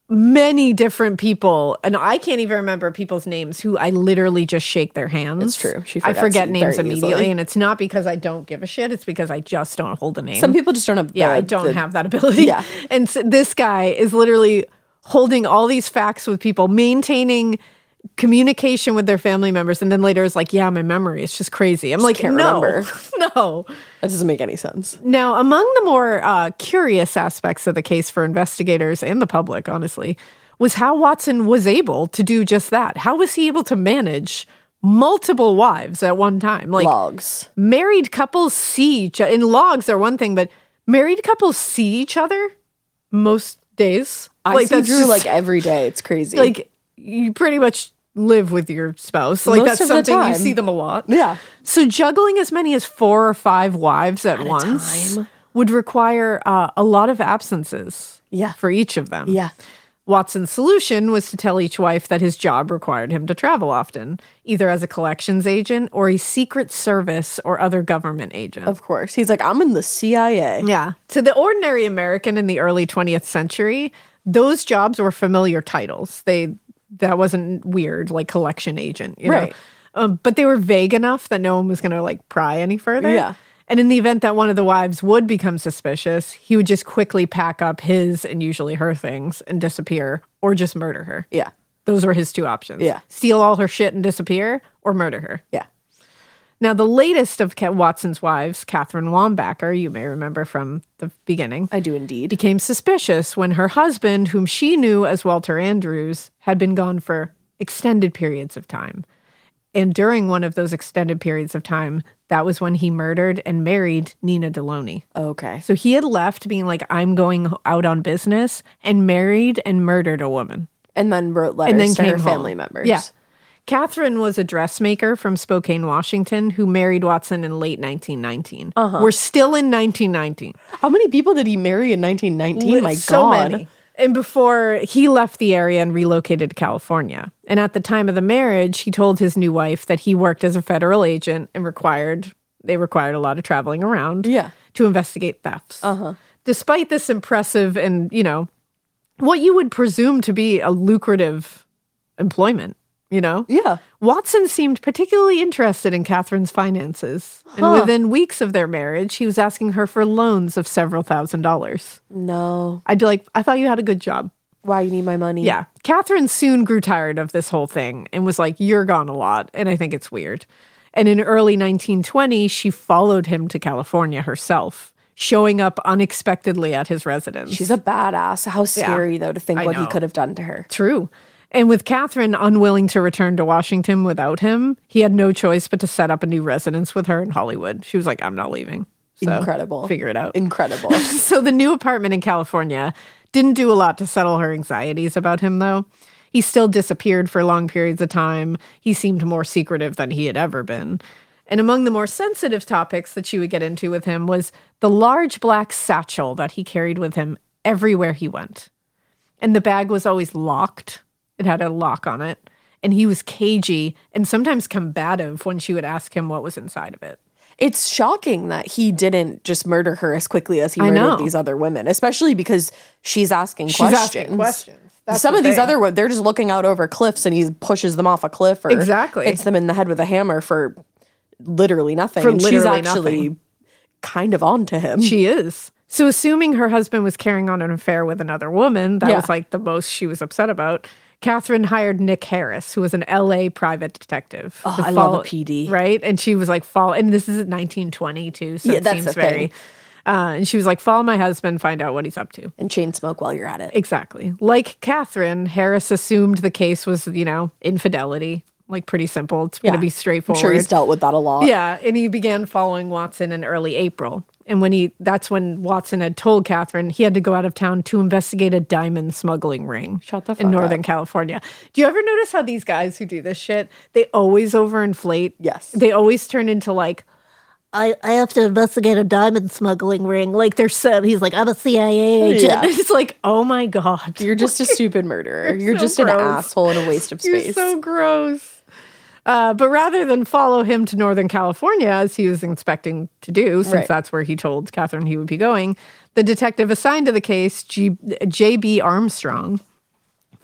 many different people, and I can't even remember people's names who I literally just shake their hands. It's true. She I forgets forget you names very immediately, easily. and it's not because I don't give a shit. It's because I just don't hold a name. Some people just don't have. yeah, the- I don't the- have that ability. Yeah. And so this guy is literally holding all these facts with people, maintaining communication with their family members, and then later is like, yeah, my memory is just crazy. I'm like, can't no, remember. no. That doesn't make any sense. Now, among the more uh, curious aspects of the case for investigators and the public, honestly, was how Watson was able to do just that. How was he able to manage multiple wives at one time? Like, Logs. married couples see each other. In logs are one thing, but married couples see each other most days. I like, see that's Drew just- like every day. It's crazy. like you pretty much live with your spouse. Like Most that's of the something you time. see them a lot. yeah. So juggling as many as four or five wives at, At a once time. would require uh, a lot of absences Yeah. for each of them. Yeah. Watson's solution was to tell each wife that his job required him to travel often, either as a collections agent or a secret service or other government agent. Of course. He's like, I'm in the C I A. Yeah. To the ordinary American in the early twentieth century, those jobs were familiar titles. They that wasn't weird, like collection agent, you know? Right. Um, but they were vague enough that no one was going to like pry any further. Yeah. And in the event that one of the wives would become suspicious, he would just quickly pack up his and usually her things and disappear, or just murder her. Yeah. Those were his two options. Yeah. Steal all her shit and disappear, or murder her. Yeah. Now, the latest of Ke- Watson's wives, Catherine Wambacher, you may remember from the beginning, I do indeed. became suspicious when her husband, whom she knew as Walter Andrews, had been gone for extended periods of time. And during one of those extended periods of time, that was when he murdered and married Nina Deloney. Okay. So he had left being like, I'm going out on business, and married and murdered a woman. And then wrote letters And then to came her home. family members. Yeah. Catherine was a dressmaker from Spokane, Washington, who married Watson in late nineteen nineteen. Uh-huh. We're still in nineteen nineteen. How many people did he marry in nineteen nineteen? My so God. many. And before he left the area and relocated to California. And at the time of the marriage, he told his new wife that he worked as a federal agent and required they required a lot of traveling around Yeah. to investigate thefts. Uh-huh. Despite this impressive and, you know, what you would presume to be a lucrative employment, you know? Yeah. Watson seemed particularly interested in Catherine's finances. And Huh. within weeks of their marriage, he was asking her for loans of several thousand dollars. No. I'd be like, I thought you had a good job. Why you need my money? Yeah. Catherine soon grew tired of this whole thing and was like, you're gone a lot. And I think it's weird. And in early nineteen twenty, she followed him to California herself, showing up unexpectedly at his residence. She's a badass. How scary, though, to think I what he know. could have done to her. True. And with Catherine unwilling to return to Washington without him, he had no choice but to set up a new residence with her in Hollywood. She was like, I'm not leaving. So Incredible. Figure it out. Incredible. So the new apartment in California didn't do a lot to settle her anxieties about him, though. He still disappeared for long periods of time. He seemed more secretive than he had ever been. And among the more sensitive topics that she would get into with him was the large black satchel that he carried with him everywhere he went. And the bag was always locked. It had a lock on it. And he was cagey and sometimes combative when she would ask him what was inside of it. It's shocking that he didn't just murder her as quickly as he I murdered know. these other women, especially because she's asking She's questions. asking questions. That's Some the of these thing. other ones, they're just looking out over cliffs and he pushes them off a cliff or Exactly. hits them in the head with a hammer for literally nothing. For and she's literally actually nothing. kind of on to him. She is. So assuming her husband was carrying on an affair with another woman, that Yeah. was like the most she was upset about. Catherine hired Nick Harris, who was an L A private detective. Oh, to I love follow- a P D. Right? And she was like, follow, and this is nineteen twenty too, so Yeah, it that's seems the very, thing. uh, and she was like, follow my husband, find out what he's up to. And chain smoke while you're at it. Exactly. Like Catherine, Harris assumed the case was, you know, infidelity. Like pretty simple. It's going Yeah. to be I'm straightforward. sure he's dealt with that a lot. Yeah, and he began following Watson in early April. And when he that's when Watson had told Catherine he had to go out of town to investigate a diamond smuggling ring. Shut the in fuck Northern up. California. Do you ever notice how these guys who do this shit, they always overinflate? Yes. They always turn into like, I, I have to investigate a diamond smuggling ring. Like they're so he's like, I'm a C I A agent. Yeah. It's like, oh my God. You're just a stupid murderer. You're You're so just an gross. asshole and a waste of You're space. so gross. Uh, but rather than follow him to Northern California, as he was expecting to do, since Right. that's where he told Catherine he would be going, the detective assigned to the case, G- J B Armstrong,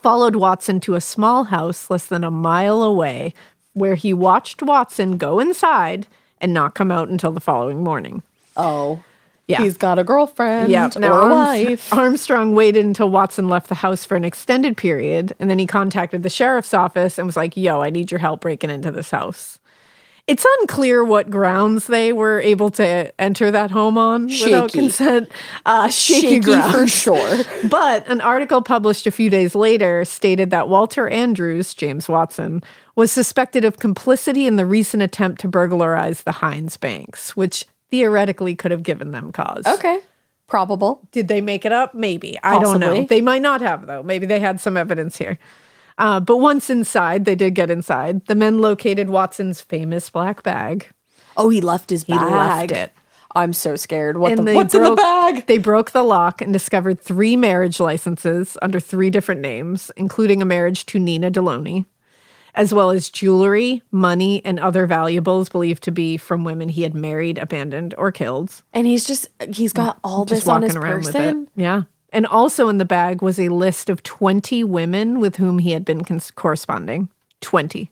followed Watson to a small house less than a mile away, where he watched Watson go inside and not come out until the following morning. Oh. Yeah. He's got a girlfriend Yeah. or Now, a Arms- wife. Armstrong waited until Watson left the house for an extended period, and then he contacted the sheriff's office and was like, yo, I need your help breaking into this house. It's unclear what grounds they were able to enter that home on without Shaky. consent. Uh, shaky, Shaky grounds. for sure. But an article published a few days later stated that Walter Andrews, James Watson, was suspected of complicity in the recent attempt to burglarize the Heinz banks, which theoretically could have given them cause. Okay. Probable. Did they make it up? Maybe. I don't know. Possibly. They might not have, though. Maybe they had some evidence here. Uh, but once inside, they did get inside. The men located Watson's famous black bag. Oh, he left his He bag. left it. I'm so scared. What And the they what's in the broke- bag? They broke the lock and discovered three marriage licenses under three different names, including a marriage to Nina Deloney, as well as jewelry, money, and other valuables believed to be from women he had married, abandoned, or killed. And he's just he's got all Just this on his walking around with person. it. Yeah. And also in the bag was a list of twenty women with whom he had been cons- corresponding. twenty.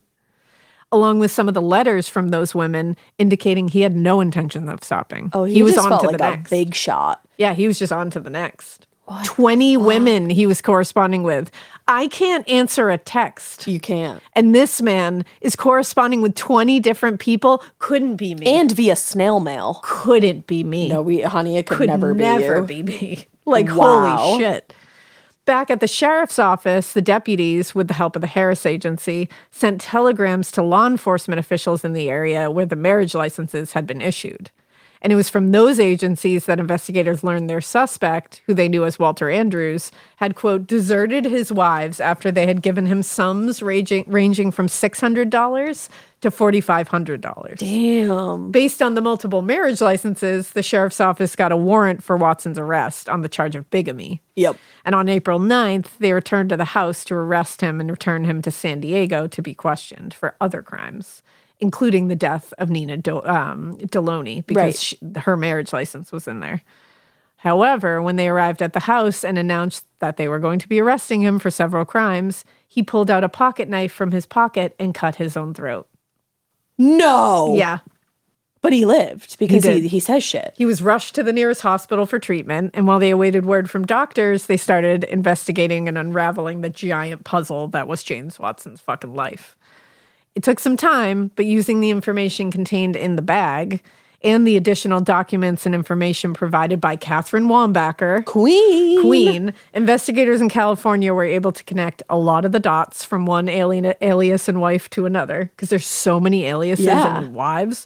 Along with some of the letters from those women indicating he had no intention of stopping. Oh, he, was just on felt to like the a next. big shot. Yeah, he was just on to the next. twenty women he was corresponding with. I can't answer a text. You can't. And this man is corresponding with twenty different people. Couldn't be me. And via snail mail. couldn't be me. No, we honey, it could, could never, never be you. be me. Like, Wow. holy shit. Back at the sheriff's office, the deputies, with the help of the Harris Agency, sent telegrams to law enforcement officials in the area where the marriage licenses had been issued. And it was from those agencies that investigators learned their suspect, who they knew as Walter Andrews, had, quote, deserted his wives after they had given him sums ranging, ranging from six hundred dollars to four thousand five hundred dollars. Damn. Based on the multiple marriage licenses, the sheriff's office got a warrant for Watson's arrest on the charge of bigamy. Yep. And on April ninth, they returned to the house to arrest him and return him to San Diego to be questioned for other crimes, including the death of Nina Do- um, Deloney, because Right. she, her marriage license was in there. However, when they arrived at the house and announced that they were going to be arresting him for several crimes, he pulled out a pocket knife from his pocket and cut his own throat. No. Yeah. But he lived because he, did. he, says shit. He was rushed to the nearest hospital for treatment, and while they awaited word from doctors, they started investigating and unraveling the giant puzzle that was James Watson's fucking life. It took some time, but using the information contained in the bag and the additional documents and information provided by Catherine Wambacher, Queen. Queen, investigators in California were able to connect a lot of the dots from one alien, alias and wife to another, because there's so many aliases Yeah. and wives.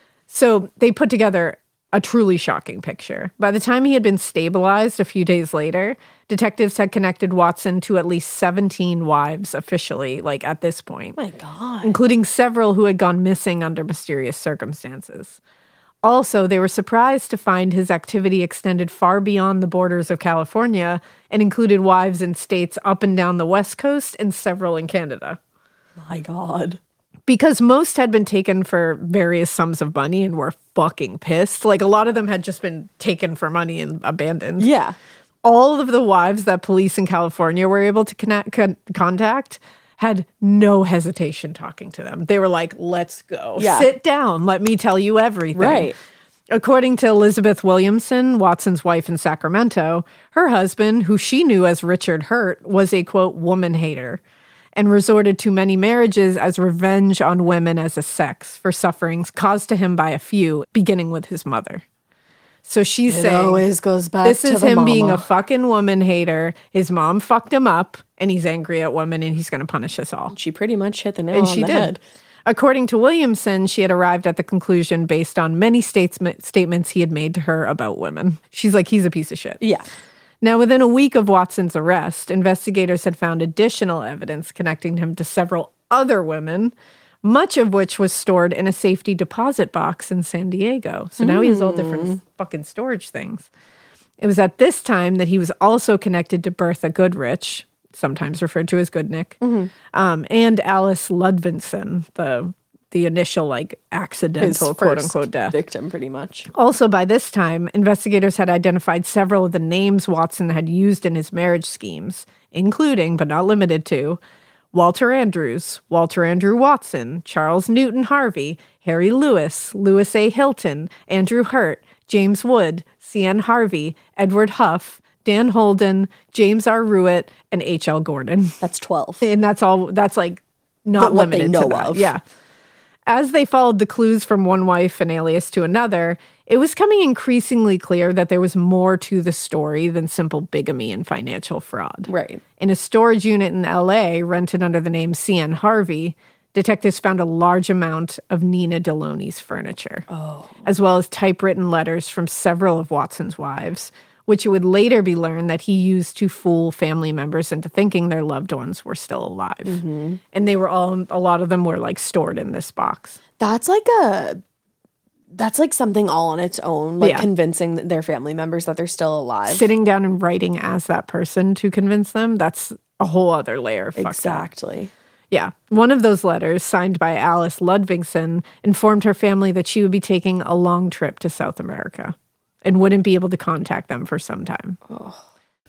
So they put together a truly shocking picture. By the time he had been stabilized a few days later, detectives had connected Watson to at least seventeen wives officially, like at this point, Oh my God. including several who had gone missing under mysterious circumstances. Also, they were surprised to find his activity extended far beyond the borders of California and included wives in states up and down the West Coast and several in Canada. My God. Because most had been taken for various sums of money and were fucking pissed. Like, a lot of them had just been taken for money and abandoned. Yeah. All of the wives that police in California were able to connect, con- contact had no hesitation talking to them. They were like, let's go. Yeah. Sit down. Let me tell you everything. Right. According to Elizabeth Williamson, Watson's wife in Sacramento, her husband, who she knew as Richard Hurt, was a, quote, woman hater and resorted to many marriages as revenge on women as a sex for sufferings caused to him by a few, beginning with his mother. So she's It saying, always goes back this to is the him being mama. a fucking woman hater. His mom fucked him up, and he's angry at women, and he's going to punish us all. She pretty much hit the nail And on she the did. head. According to Williamson, she had arrived at the conclusion based on many statesma- statements he had made to her about women. She's like, he's a piece of shit. Yeah. Now, within a week of Watson's arrest, investigators had found additional evidence connecting him to several other women, much of which was stored in a safety deposit box in San Diego. So now he has all different fucking storage things. It was at this time that he was also connected to Bertha Goodrich, sometimes referred to as Goodnick, um, and Alice Ludvinson, the the initial like His accidental quote first unquote death. victim, pretty much. Also, by this time, investigators had identified several of the names Watson had used in his marriage schemes, including, but not limited to, Walter Andrews, Walter Andrew Watson, Charles Newton Harvey, Harry Lewis, Lewis A. Hilton, Andrew Hurt, James Wood, C N Harvey, Edward Huff, Dan Holden, James R. Ruitt, and H L Gordon. That's twelve. And that's all, that's like not But what they limited know to that. of. Yeah. As they followed the clues from one wife and alias to another, it was coming increasingly clear that there was more to the story than simple bigamy and financial fraud. Right. In a storage unit in L A, rented under the name C N Harvey, detectives found a large amount of Nina Deloney's furniture, Oh. as well as typewritten letters from several of Watson's wives, which it would later be learned that he used to fool family members into thinking their loved ones were still alive. Mm-hmm. And they were all, a lot of them were like stored in this box. That's like a, that's like something all on its own, like Yeah. convincing their family members that they're still alive. Sitting down and writing as that person to convince them, that's a whole other layer of fucked up. Exactly. Yeah. One of those letters, signed by Alice Ludvigsen, informed her family that she would be taking a long trip to South America and wouldn't be able to contact them for some time. Oh.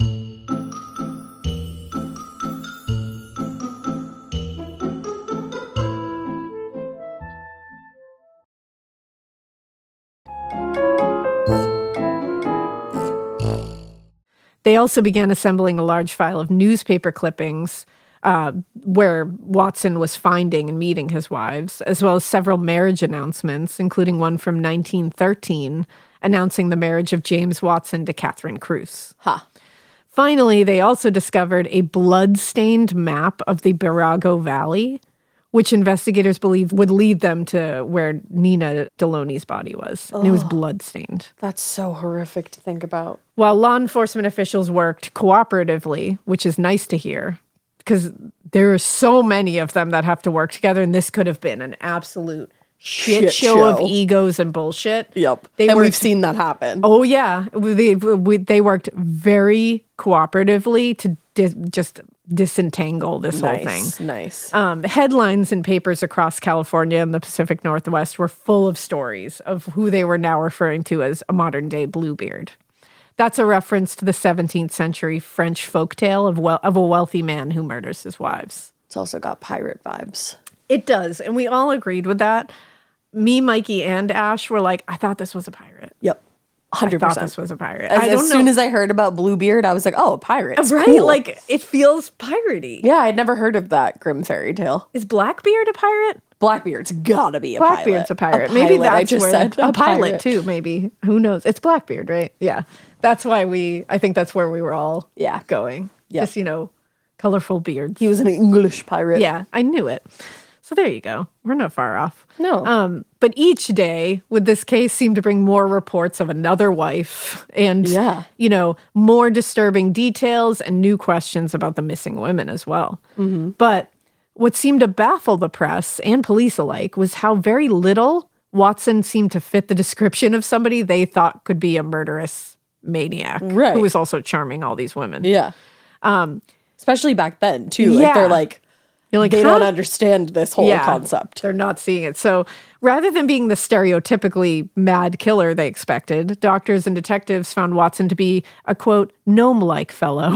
They also began assembling a large file of newspaper clippings uh, where Watson was finding and meeting his wives, as well as several marriage announcements, including one from nineteen thirteen announcing the marriage of James Watson to Catherine Cruz. Ha. Finally, they also discovered a blood-stained map of the Barago Valley, which investigators believe would lead them to where Nina Deloney's body was. And it was blood-stained. That's so horrific to think about. While law enforcement officials worked cooperatively, which is nice to hear, because there are so many of them that have to work together, and this could have been an absolute shit, Shit show, show. of egos and bullshit. Yep. They and we've worked- seen that happen. Oh, yeah. They, we, they worked very cooperatively to dis- just disentangle this whole thing. nice. Nice. Um, headlines in papers across California and the Pacific Northwest were full of stories of who they were now referring to as a modern-day Bluebeard. That's a reference to the seventeenth century French folktale of, wel- of a wealthy man who murders his wives. It's also got pirate vibes. It does, and we all agreed with that. Me, Mikey, and Ash were like, I thought this was a pirate. Yep. I one hundred thought percent. this was a pirate. As, I as don't soon know. as I heard about Bluebeard, I was like, oh, a pirate. It's Right? cool. Like, it feels piratey. yeah, I'd never heard of that grim fairy tale. Is Blackbeard a pirate? Blackbeard's gotta be a Blackbeard's pilot. a pirate. Maybe pilot, that's I just where, said a, pilot too. Maybe, who knows? It's Blackbeard, right? Yeah, that's why we. I think that's where we were all Yeah. going. Yeah. Just you know, colorful beards. He was an English pirate. Yeah, I knew it. So there you go. We're not far off. No. Um, but each day with this case seemed to bring more reports of another wife and, Yeah. you know, more disturbing details and new questions about the missing women as well. Mm-hmm. But what seemed to baffle the press and police alike was how very little Watson seemed to fit the description of somebody they thought could be a murderous maniac Right. who was also charming all these women. Yeah. Um, Especially back then, too. Like, Yeah. they're like, you're like, they huh? don't understand this whole concept. They're not seeing it. So rather than being the stereotypically mad killer they expected, doctors and detectives found Watson to be a, quote, gnome-like fellow.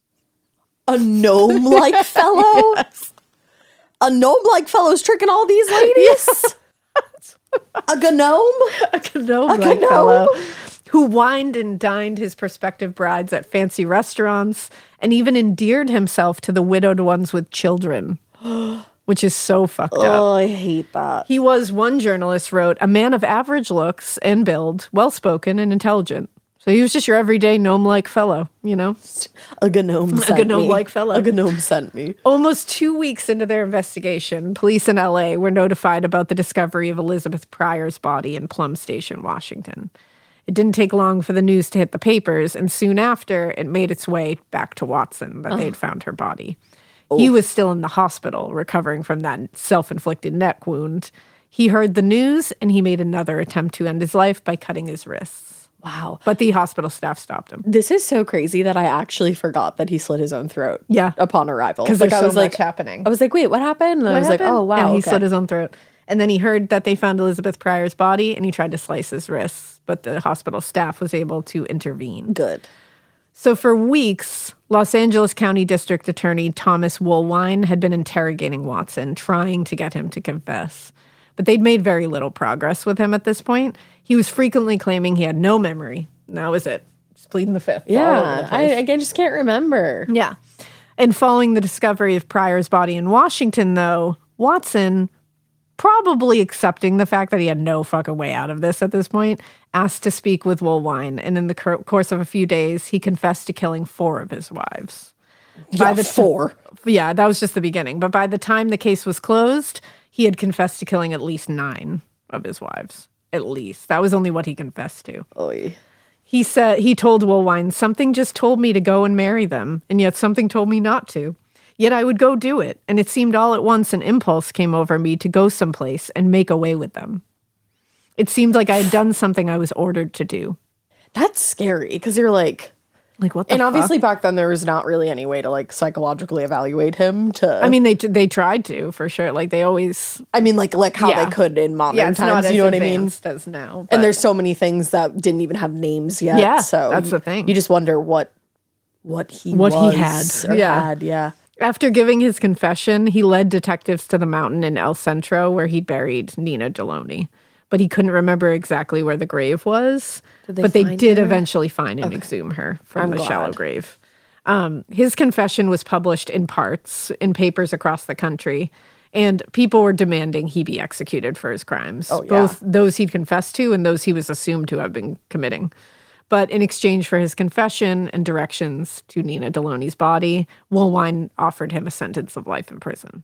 A gnome-like fellow? A gnome-like fellow's tricking all these ladies? A gnome? a gnome-like gnome? fellow who wined and dined his prospective brides at fancy restaurants and even endeared himself to the widowed ones with children, which is so fucked up. Oh, I hate that. He was, one journalist wrote, a man of average looks and build, well-spoken and intelligent. So he was just your everyday gnome-like fellow, you know? A gnome sent me. gnome-like fellow. A gnome sent me. Almost two weeks into their investigation, police in L A were notified about the discovery of Elizabeth Pryor's body in Plum Station, Washington. It didn't take long for the news to hit the papers, and soon after, it made its way back to Watson that they'd found her body. He was still in the hospital, recovering from that self-inflicted neck wound. He heard the news, and he made another attempt to end his life by cutting his wrists. Wow. But the hospital staff stopped him. This is so crazy that I actually forgot that he slit his own throat. Yeah. Upon arrival. Because like, there's I so was much like, happening. I was like, wait, what happened? And I What was happened? like, oh, wow. Yeah, he okay. slit his own throat. And then he heard that they found Elizabeth Pryor's body, and he tried to slice his wrists, but the hospital staff was able to intervene. Good. So for weeks, Los Angeles County District Attorney Thomas Woolwine had been interrogating Watson, trying to get him to confess. But they'd made very little progress with him at this point. He was frequently claiming he had no memory. And that was it. Just pleading the fifth. Yeah, I, I just can't remember. Yeah. And following the discovery of Pryor's body in Washington, though, Watson, probably accepting the fact that he had no fucking way out of this at this point, asked to speak with Woolwine. And in the cur- course of a few days, he confessed to killing four of his wives. Yeah, By the four. Yeah, that was just the beginning. But by the time the case was closed, he had confessed to killing at least nine of his wives. At least. That was only what he confessed to. Oy. He said, he told Woolwine, something just told me to go and marry them, and yet something told me not to. Yet I would go do it, and it seemed all at once an impulse came over me to go someplace and make away with them. It seemed like I had done something I was ordered to do. That's scary because you're like, Like, what the and fuck? obviously back then there was not really any way to like psychologically evaluate him to, I mean, they they tried to, for sure. Like, they always... I mean, like, like how Yeah. they could in modern Yeah, it's times, not as you know what I mean? advanced as now. And but- there's so many things that didn't even have names yet. Yeah, so that's you- the thing. You just wonder what, what he What he was had. or Yeah. had, yeah. After giving his confession, he led detectives to the mountain in El Centro where he buried Nina Deloney. But he couldn't remember exactly where the grave was. Did they but they find did her? eventually find and exhume her from I'm the glad. shallow grave. Um, his confession was published in parts in papers across the country, and people were demanding he be executed for his crimes, Oh, yeah. both those he'd confessed to and those he was assumed to have been committing. But in exchange for his confession and directions to Nina Deloney's body, Woolwine offered him a sentence of life in prison.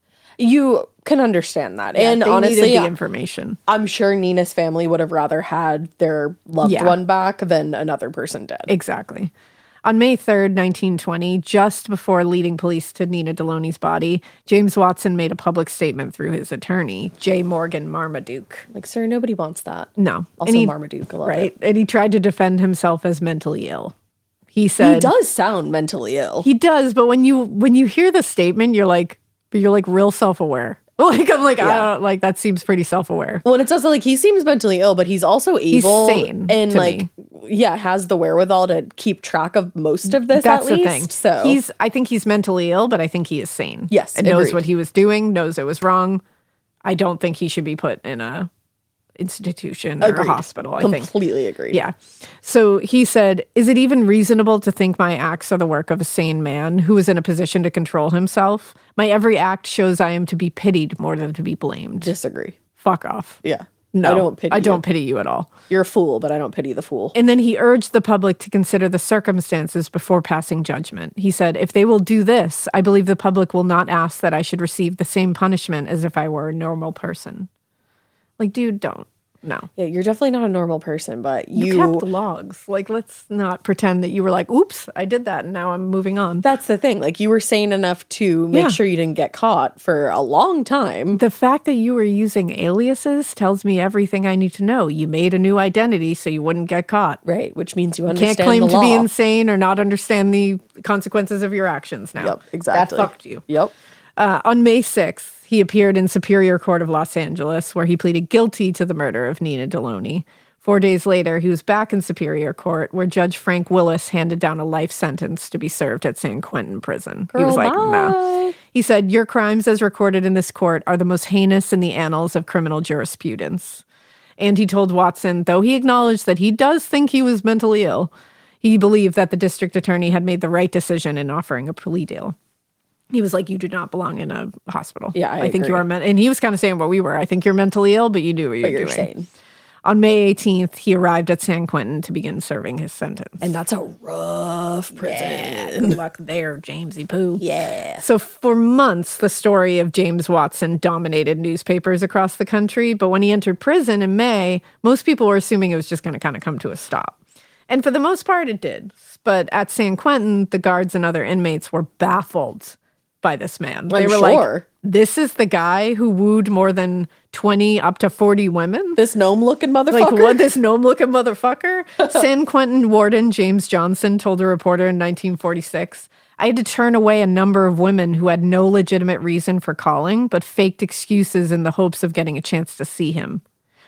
You can understand that. Yeah, and they honestly, needed the information. I'm sure Nina's family would have rather had their loved Yeah. one back than another person dead. Exactly. On May third, nineteen twenty, just before leading police to Nina Deloney's body, James Watson made a public statement through his attorney, J. Morgan Marmaduke. Like, sir, nobody wants that. No. Also, And he- Marmaduke, I love Right. it. And he tried to defend himself as mentally ill. He said He does sound mentally ill. He does, but when you when you hear the statement, you're like you're like real self-aware. Like I'm like, I Yeah. don't like that seems pretty self-aware. Well, and it's also like he seems mentally ill, but he's also able sane and to like, me. yeah, has the wherewithal to keep track of most of this. That's at the least. thing. So he's I think he's mentally ill, but I think he is sane. Yes, And knows agreed. what he was doing, knows it was wrong. I don't think he should be put in a institution or Agreed. a hospital, I think. completely agreed. Yeah. So he said, is it even reasonable to think my acts are the work of a sane man who is in a position to control himself? My every act shows I am to be pitied more than to be blamed. Disagree. Fuck off. Yeah. No, I don't pity I you. don't pity you at all. You're a fool, but I don't pity the fool. And then he urged the public to consider the circumstances before passing judgment. He said, if they will do this, I believe the public will not ask that I should receive the same punishment as if I were a normal person. Like, dude, don't. No. Yeah, you're definitely not a normal person, but You, you, kept logs. Like, let's not pretend that you were like, oops, I did that and now I'm moving on. that's the thing. Like, you were sane enough to make Yeah. sure you didn't get caught for a long time. The fact that you were using aliases tells me everything I need to know. You made a new identity so you wouldn't get caught. Right, which means you Can't understand claim the to law. be insane or not understand the consequences of your actions now. Yep, exactly. That fucked you. Yep. Uh, on May sixth, he appeared in Superior Court of Los Angeles, where he pleaded guilty to the murder of Nina Deloney. Four days later, he was back in Superior Court, where Judge Frank Willis handed down a life sentence to be served at San Quentin Prison. he was Girl, like, nah. bye. He said, your crimes as recorded in this court are the most heinous in the annals of criminal jurisprudence. And he told Watson, though he acknowledged that he does think he was mentally ill, he believed that the district attorney had made the right decision in offering a plea deal. He was like, you do not belong in a hospital. Yeah, I think you agree. are meant. And he was kind of saying what we were. I think you're mentally ill, but you do what But you're, you're doing. sane. On May eighteenth, he arrived at San Quentin to begin serving his sentence. And that's a rough prison. Good luck there, Jamesy Poo. Yeah. So for months, the story of James Watson dominated newspapers across the country. But when he entered prison in May, most people were assuming it was just going to kind of come to a stop. And for the most part, it did. But at San Quentin, the guards and other inmates were baffled by this man. They I'm were like, sure. this is the guy who wooed more than twenty up to forty women? This gnome looking motherfucker. Like, what, this gnome-looking motherfucker? San Quentin warden James Johnson told a reporter in nineteen forty-six, I had to turn away a number of women who had no legitimate reason for calling, but faked excuses in the hopes of getting a chance to see him.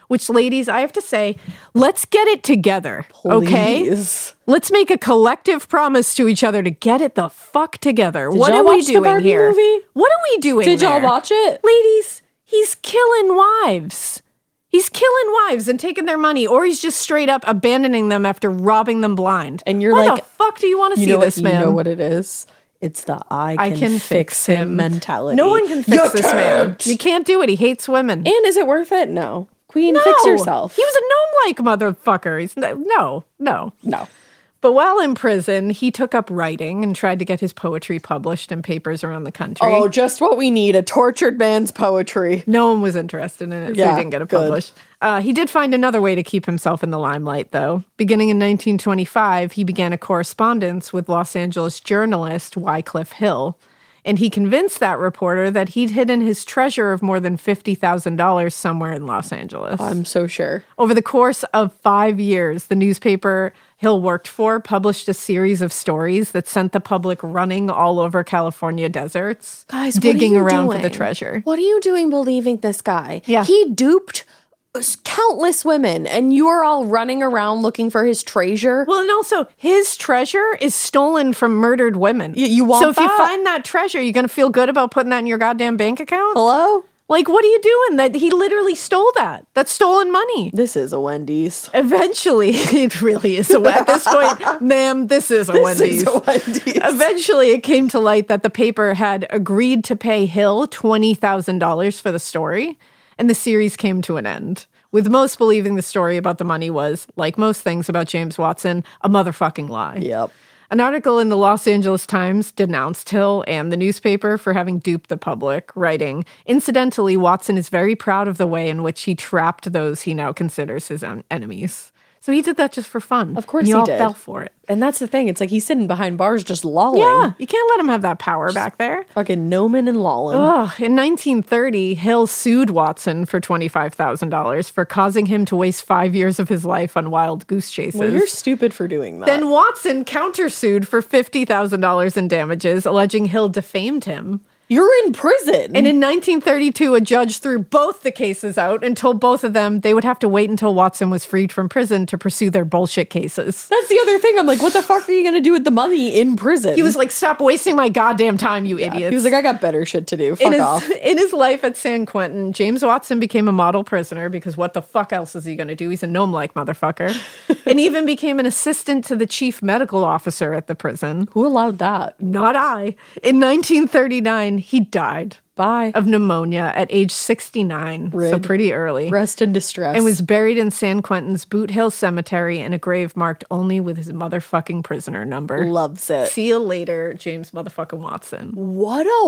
which, ladies, I have to say, let's get it together, okay? Please. Let's make a collective promise to each other to get it the fuck together. Did what y'all are we watch the doing Barbie here? movie? What are we doing Did y'all there? watch it? Ladies, he's killing wives. He's killing wives and taking their money, or he's just straight up abandoning them after robbing them blind. And you're Why like, the fuck do you want to You see know this, what, man? You know what it is? It's the I can, I can fix, fix him him. mentality. No one can fix You this man. can't. You can't do it. He hates women. And is it worth it? No. Queen, no. fix yourself. He was a gnome-like motherfucker. He's no, no, no. No. But while in prison, he took up writing and tried to get his poetry published in papers around the country. Oh, just what we need, a tortured man's poetry. No one was interested in it, so Yeah, he didn't get it good. published. Uh, he did find another way to keep himself in the limelight, though. Beginning in nineteen twenty-five, he began a correspondence with Los Angeles journalist Wycliffe Hill, and he convinced that reporter that he'd hidden his treasure of more than fifty thousand dollars somewhere in Los Angeles. I'm so sure. Over the course of five years, the newspaper Hill worked for published a series of stories that sent the public running all over California deserts, Guys, what are digging you around for the doing? treasure. What are you doing believing this guy? Yeah. He duped countless women, and you're all running around looking for his treasure. Well, and also his treasure is stolen from murdered women. Y- you want so if you that? find that treasure, you're gonna feel good about putting that in your goddamn bank account? Hello? Like, what are you doing? That he literally stole that. That's stolen money. This is a Wendy's. Eventually, it really is a at this point, ma'am. This is a This Wendy's. is a Wendy's. Eventually, it came to light that the paper had agreed to pay Hill twenty thousand dollars for the story, and the series came to an end, with most believing the story about the money was, like most things about James Watson, a motherfucking lie. Yep. An article in the Los Angeles Times denounced Hill and the newspaper for having duped the public, writing, "Incidentally, Watson is very proud of the way in which he trapped those he now considers his en- enemies." So he did that just for fun. Of course and you he all did. fell for it. And that's the thing. It's like he's sitting behind bars just lolling. Yeah, you can't let him have that power back there. Fucking gnoming and lolling. Ugh. In nineteen thirty, Hill sued Watson for twenty-five thousand dollars for causing him to waste five years of his life on wild goose chases. Well, you're stupid for doing that. Then Watson countersued for fifty thousand dollars in damages, alleging Hill defamed him. you're in prison. And in nineteen thirty-two, a judge threw both the cases out and told both of them they would have to wait until Watson was freed from prison to pursue their bullshit cases. That's the other thing. I'm like, what the fuck are you going to do with the money in prison? He was like, "Stop wasting my goddamn time, you idiots." He was like, I got better shit to do. Fuck in his, off. in his life at San Quentin, James Watson became a model prisoner because what the fuck else is he going to do? He's a gnome-like motherfucker. And even became an assistant to the chief medical officer at the prison. Who allowed that? Not I. In nineteen thirty-nine, he died Bye. of pneumonia at age sixty-nine, so Rid. pretty early. Rest in distress. And was buried in San Quentin's Boot Hill Cemetery in a grave marked only with his motherfucking prisoner number. Loves it. See you later, James motherfucking Watson. What a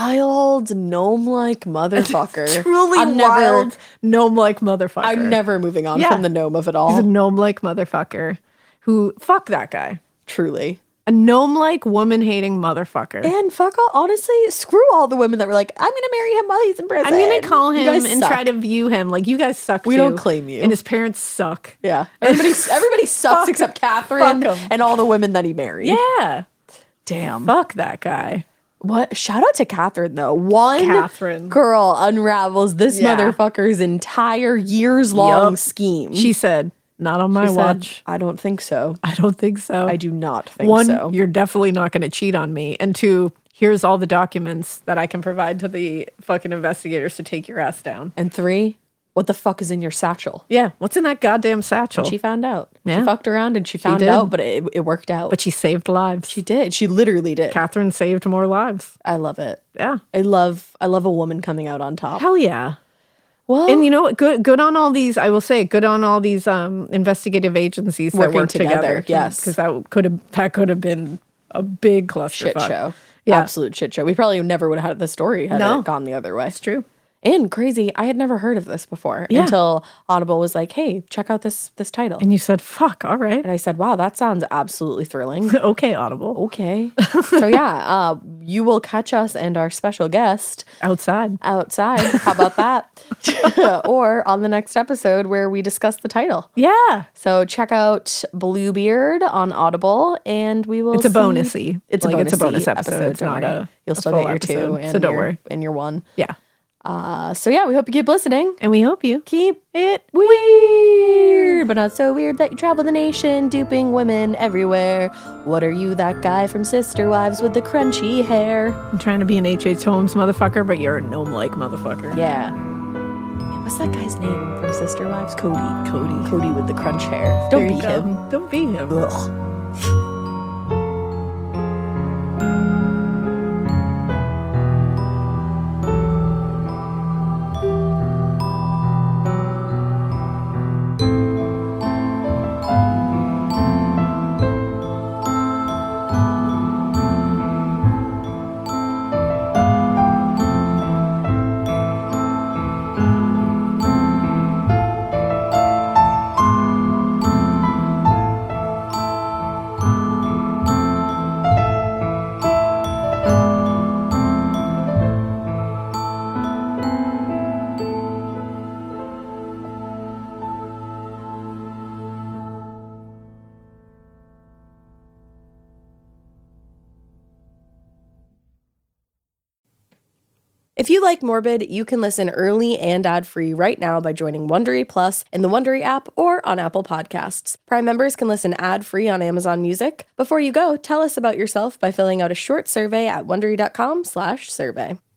wild gnome-like motherfucker. Truly I'm wild, Never, gnome-like motherfucker. I'm never moving on Yeah. from the gnome of it He's a all. gnome-like motherfucker who, fuck that guy. Truly. A gnome-like, woman-hating motherfucker. And fuck all, honestly, screw all the women that were like, I'm going to marry him while he's in prison. I'm gonna call You him guys and suck. try to view him like you guys suck We too. don't claim you. And his parents suck. Yeah. Everybody, everybody sucks Fuck- except Catherine fuck 'em. and all the women that he married. Yeah. Damn. Fuck that guy. What? Shout out to Catherine, though. One Catherine. girl unravels this Yeah. motherfucker's entire years long Yup. scheme. She said, not on my She said, watch. I don't think so. I don't think so. I do not think One, so. you're definitely not going to cheat on me. And two, here's all the documents that I can provide to the fucking investigators to take your ass down. And three, what the fuck is in your satchel? Yeah. What's in that goddamn satchel? She found out. Yeah. She fucked around and she found did. out, but it, it worked out. but she saved lives. she did. She literally did. Catherine saved more lives. I love it. Yeah. I love I love a woman coming out on top. Hell yeah. Well, And you know what? Good, good on all these. I will say, good on all these um, investigative agencies that Working work together. together, yes. because that could have that could have been a big clusterfuck. shit show. Yeah. Absolute shit show. We probably never would have had the story had No. it gone the other way. It's true. And crazy, I had never heard of this before Yeah. until Audible was like, "Hey, check out this this title." And you said, "Fuck, all right, And I said, "Wow, that sounds absolutely thrilling." okay, Audible, Okay. So yeah, uh, you will catch us and our special guest outside." outside. How about that? Or on the next episode where we discuss the title. Yeah, So check out Bluebeard on Audible, and we will. it's a see- bonusy. It's like a bonusy it's a bonus episode. It's don't not worry. a. You'll a still full get your two, episode, and so don't your, worry. and your one. Yeah, Uh, so yeah, we hope you keep listening. And we hope you Keep it weird, but not so weird that you travel the nation, duping women everywhere. What are you, that guy from Sister Wives with the crunchy hair? I'm trying to be an H H. Holmes motherfucker, but you're a gnome-like motherfucker. Yeah. What's that guy's name from Sister Wives? Cody. Cody. Cody with the crunch hair. Don't There be you go. him. Don't be him. Ugh. If you like Morbid, you can listen early and ad-free right now by joining Wondery Plus in the Wondery app or on Apple Podcasts. Prime members can listen ad-free on Amazon Music. Before you go, tell us about yourself by filling out a short survey at wondery dot com slash survey.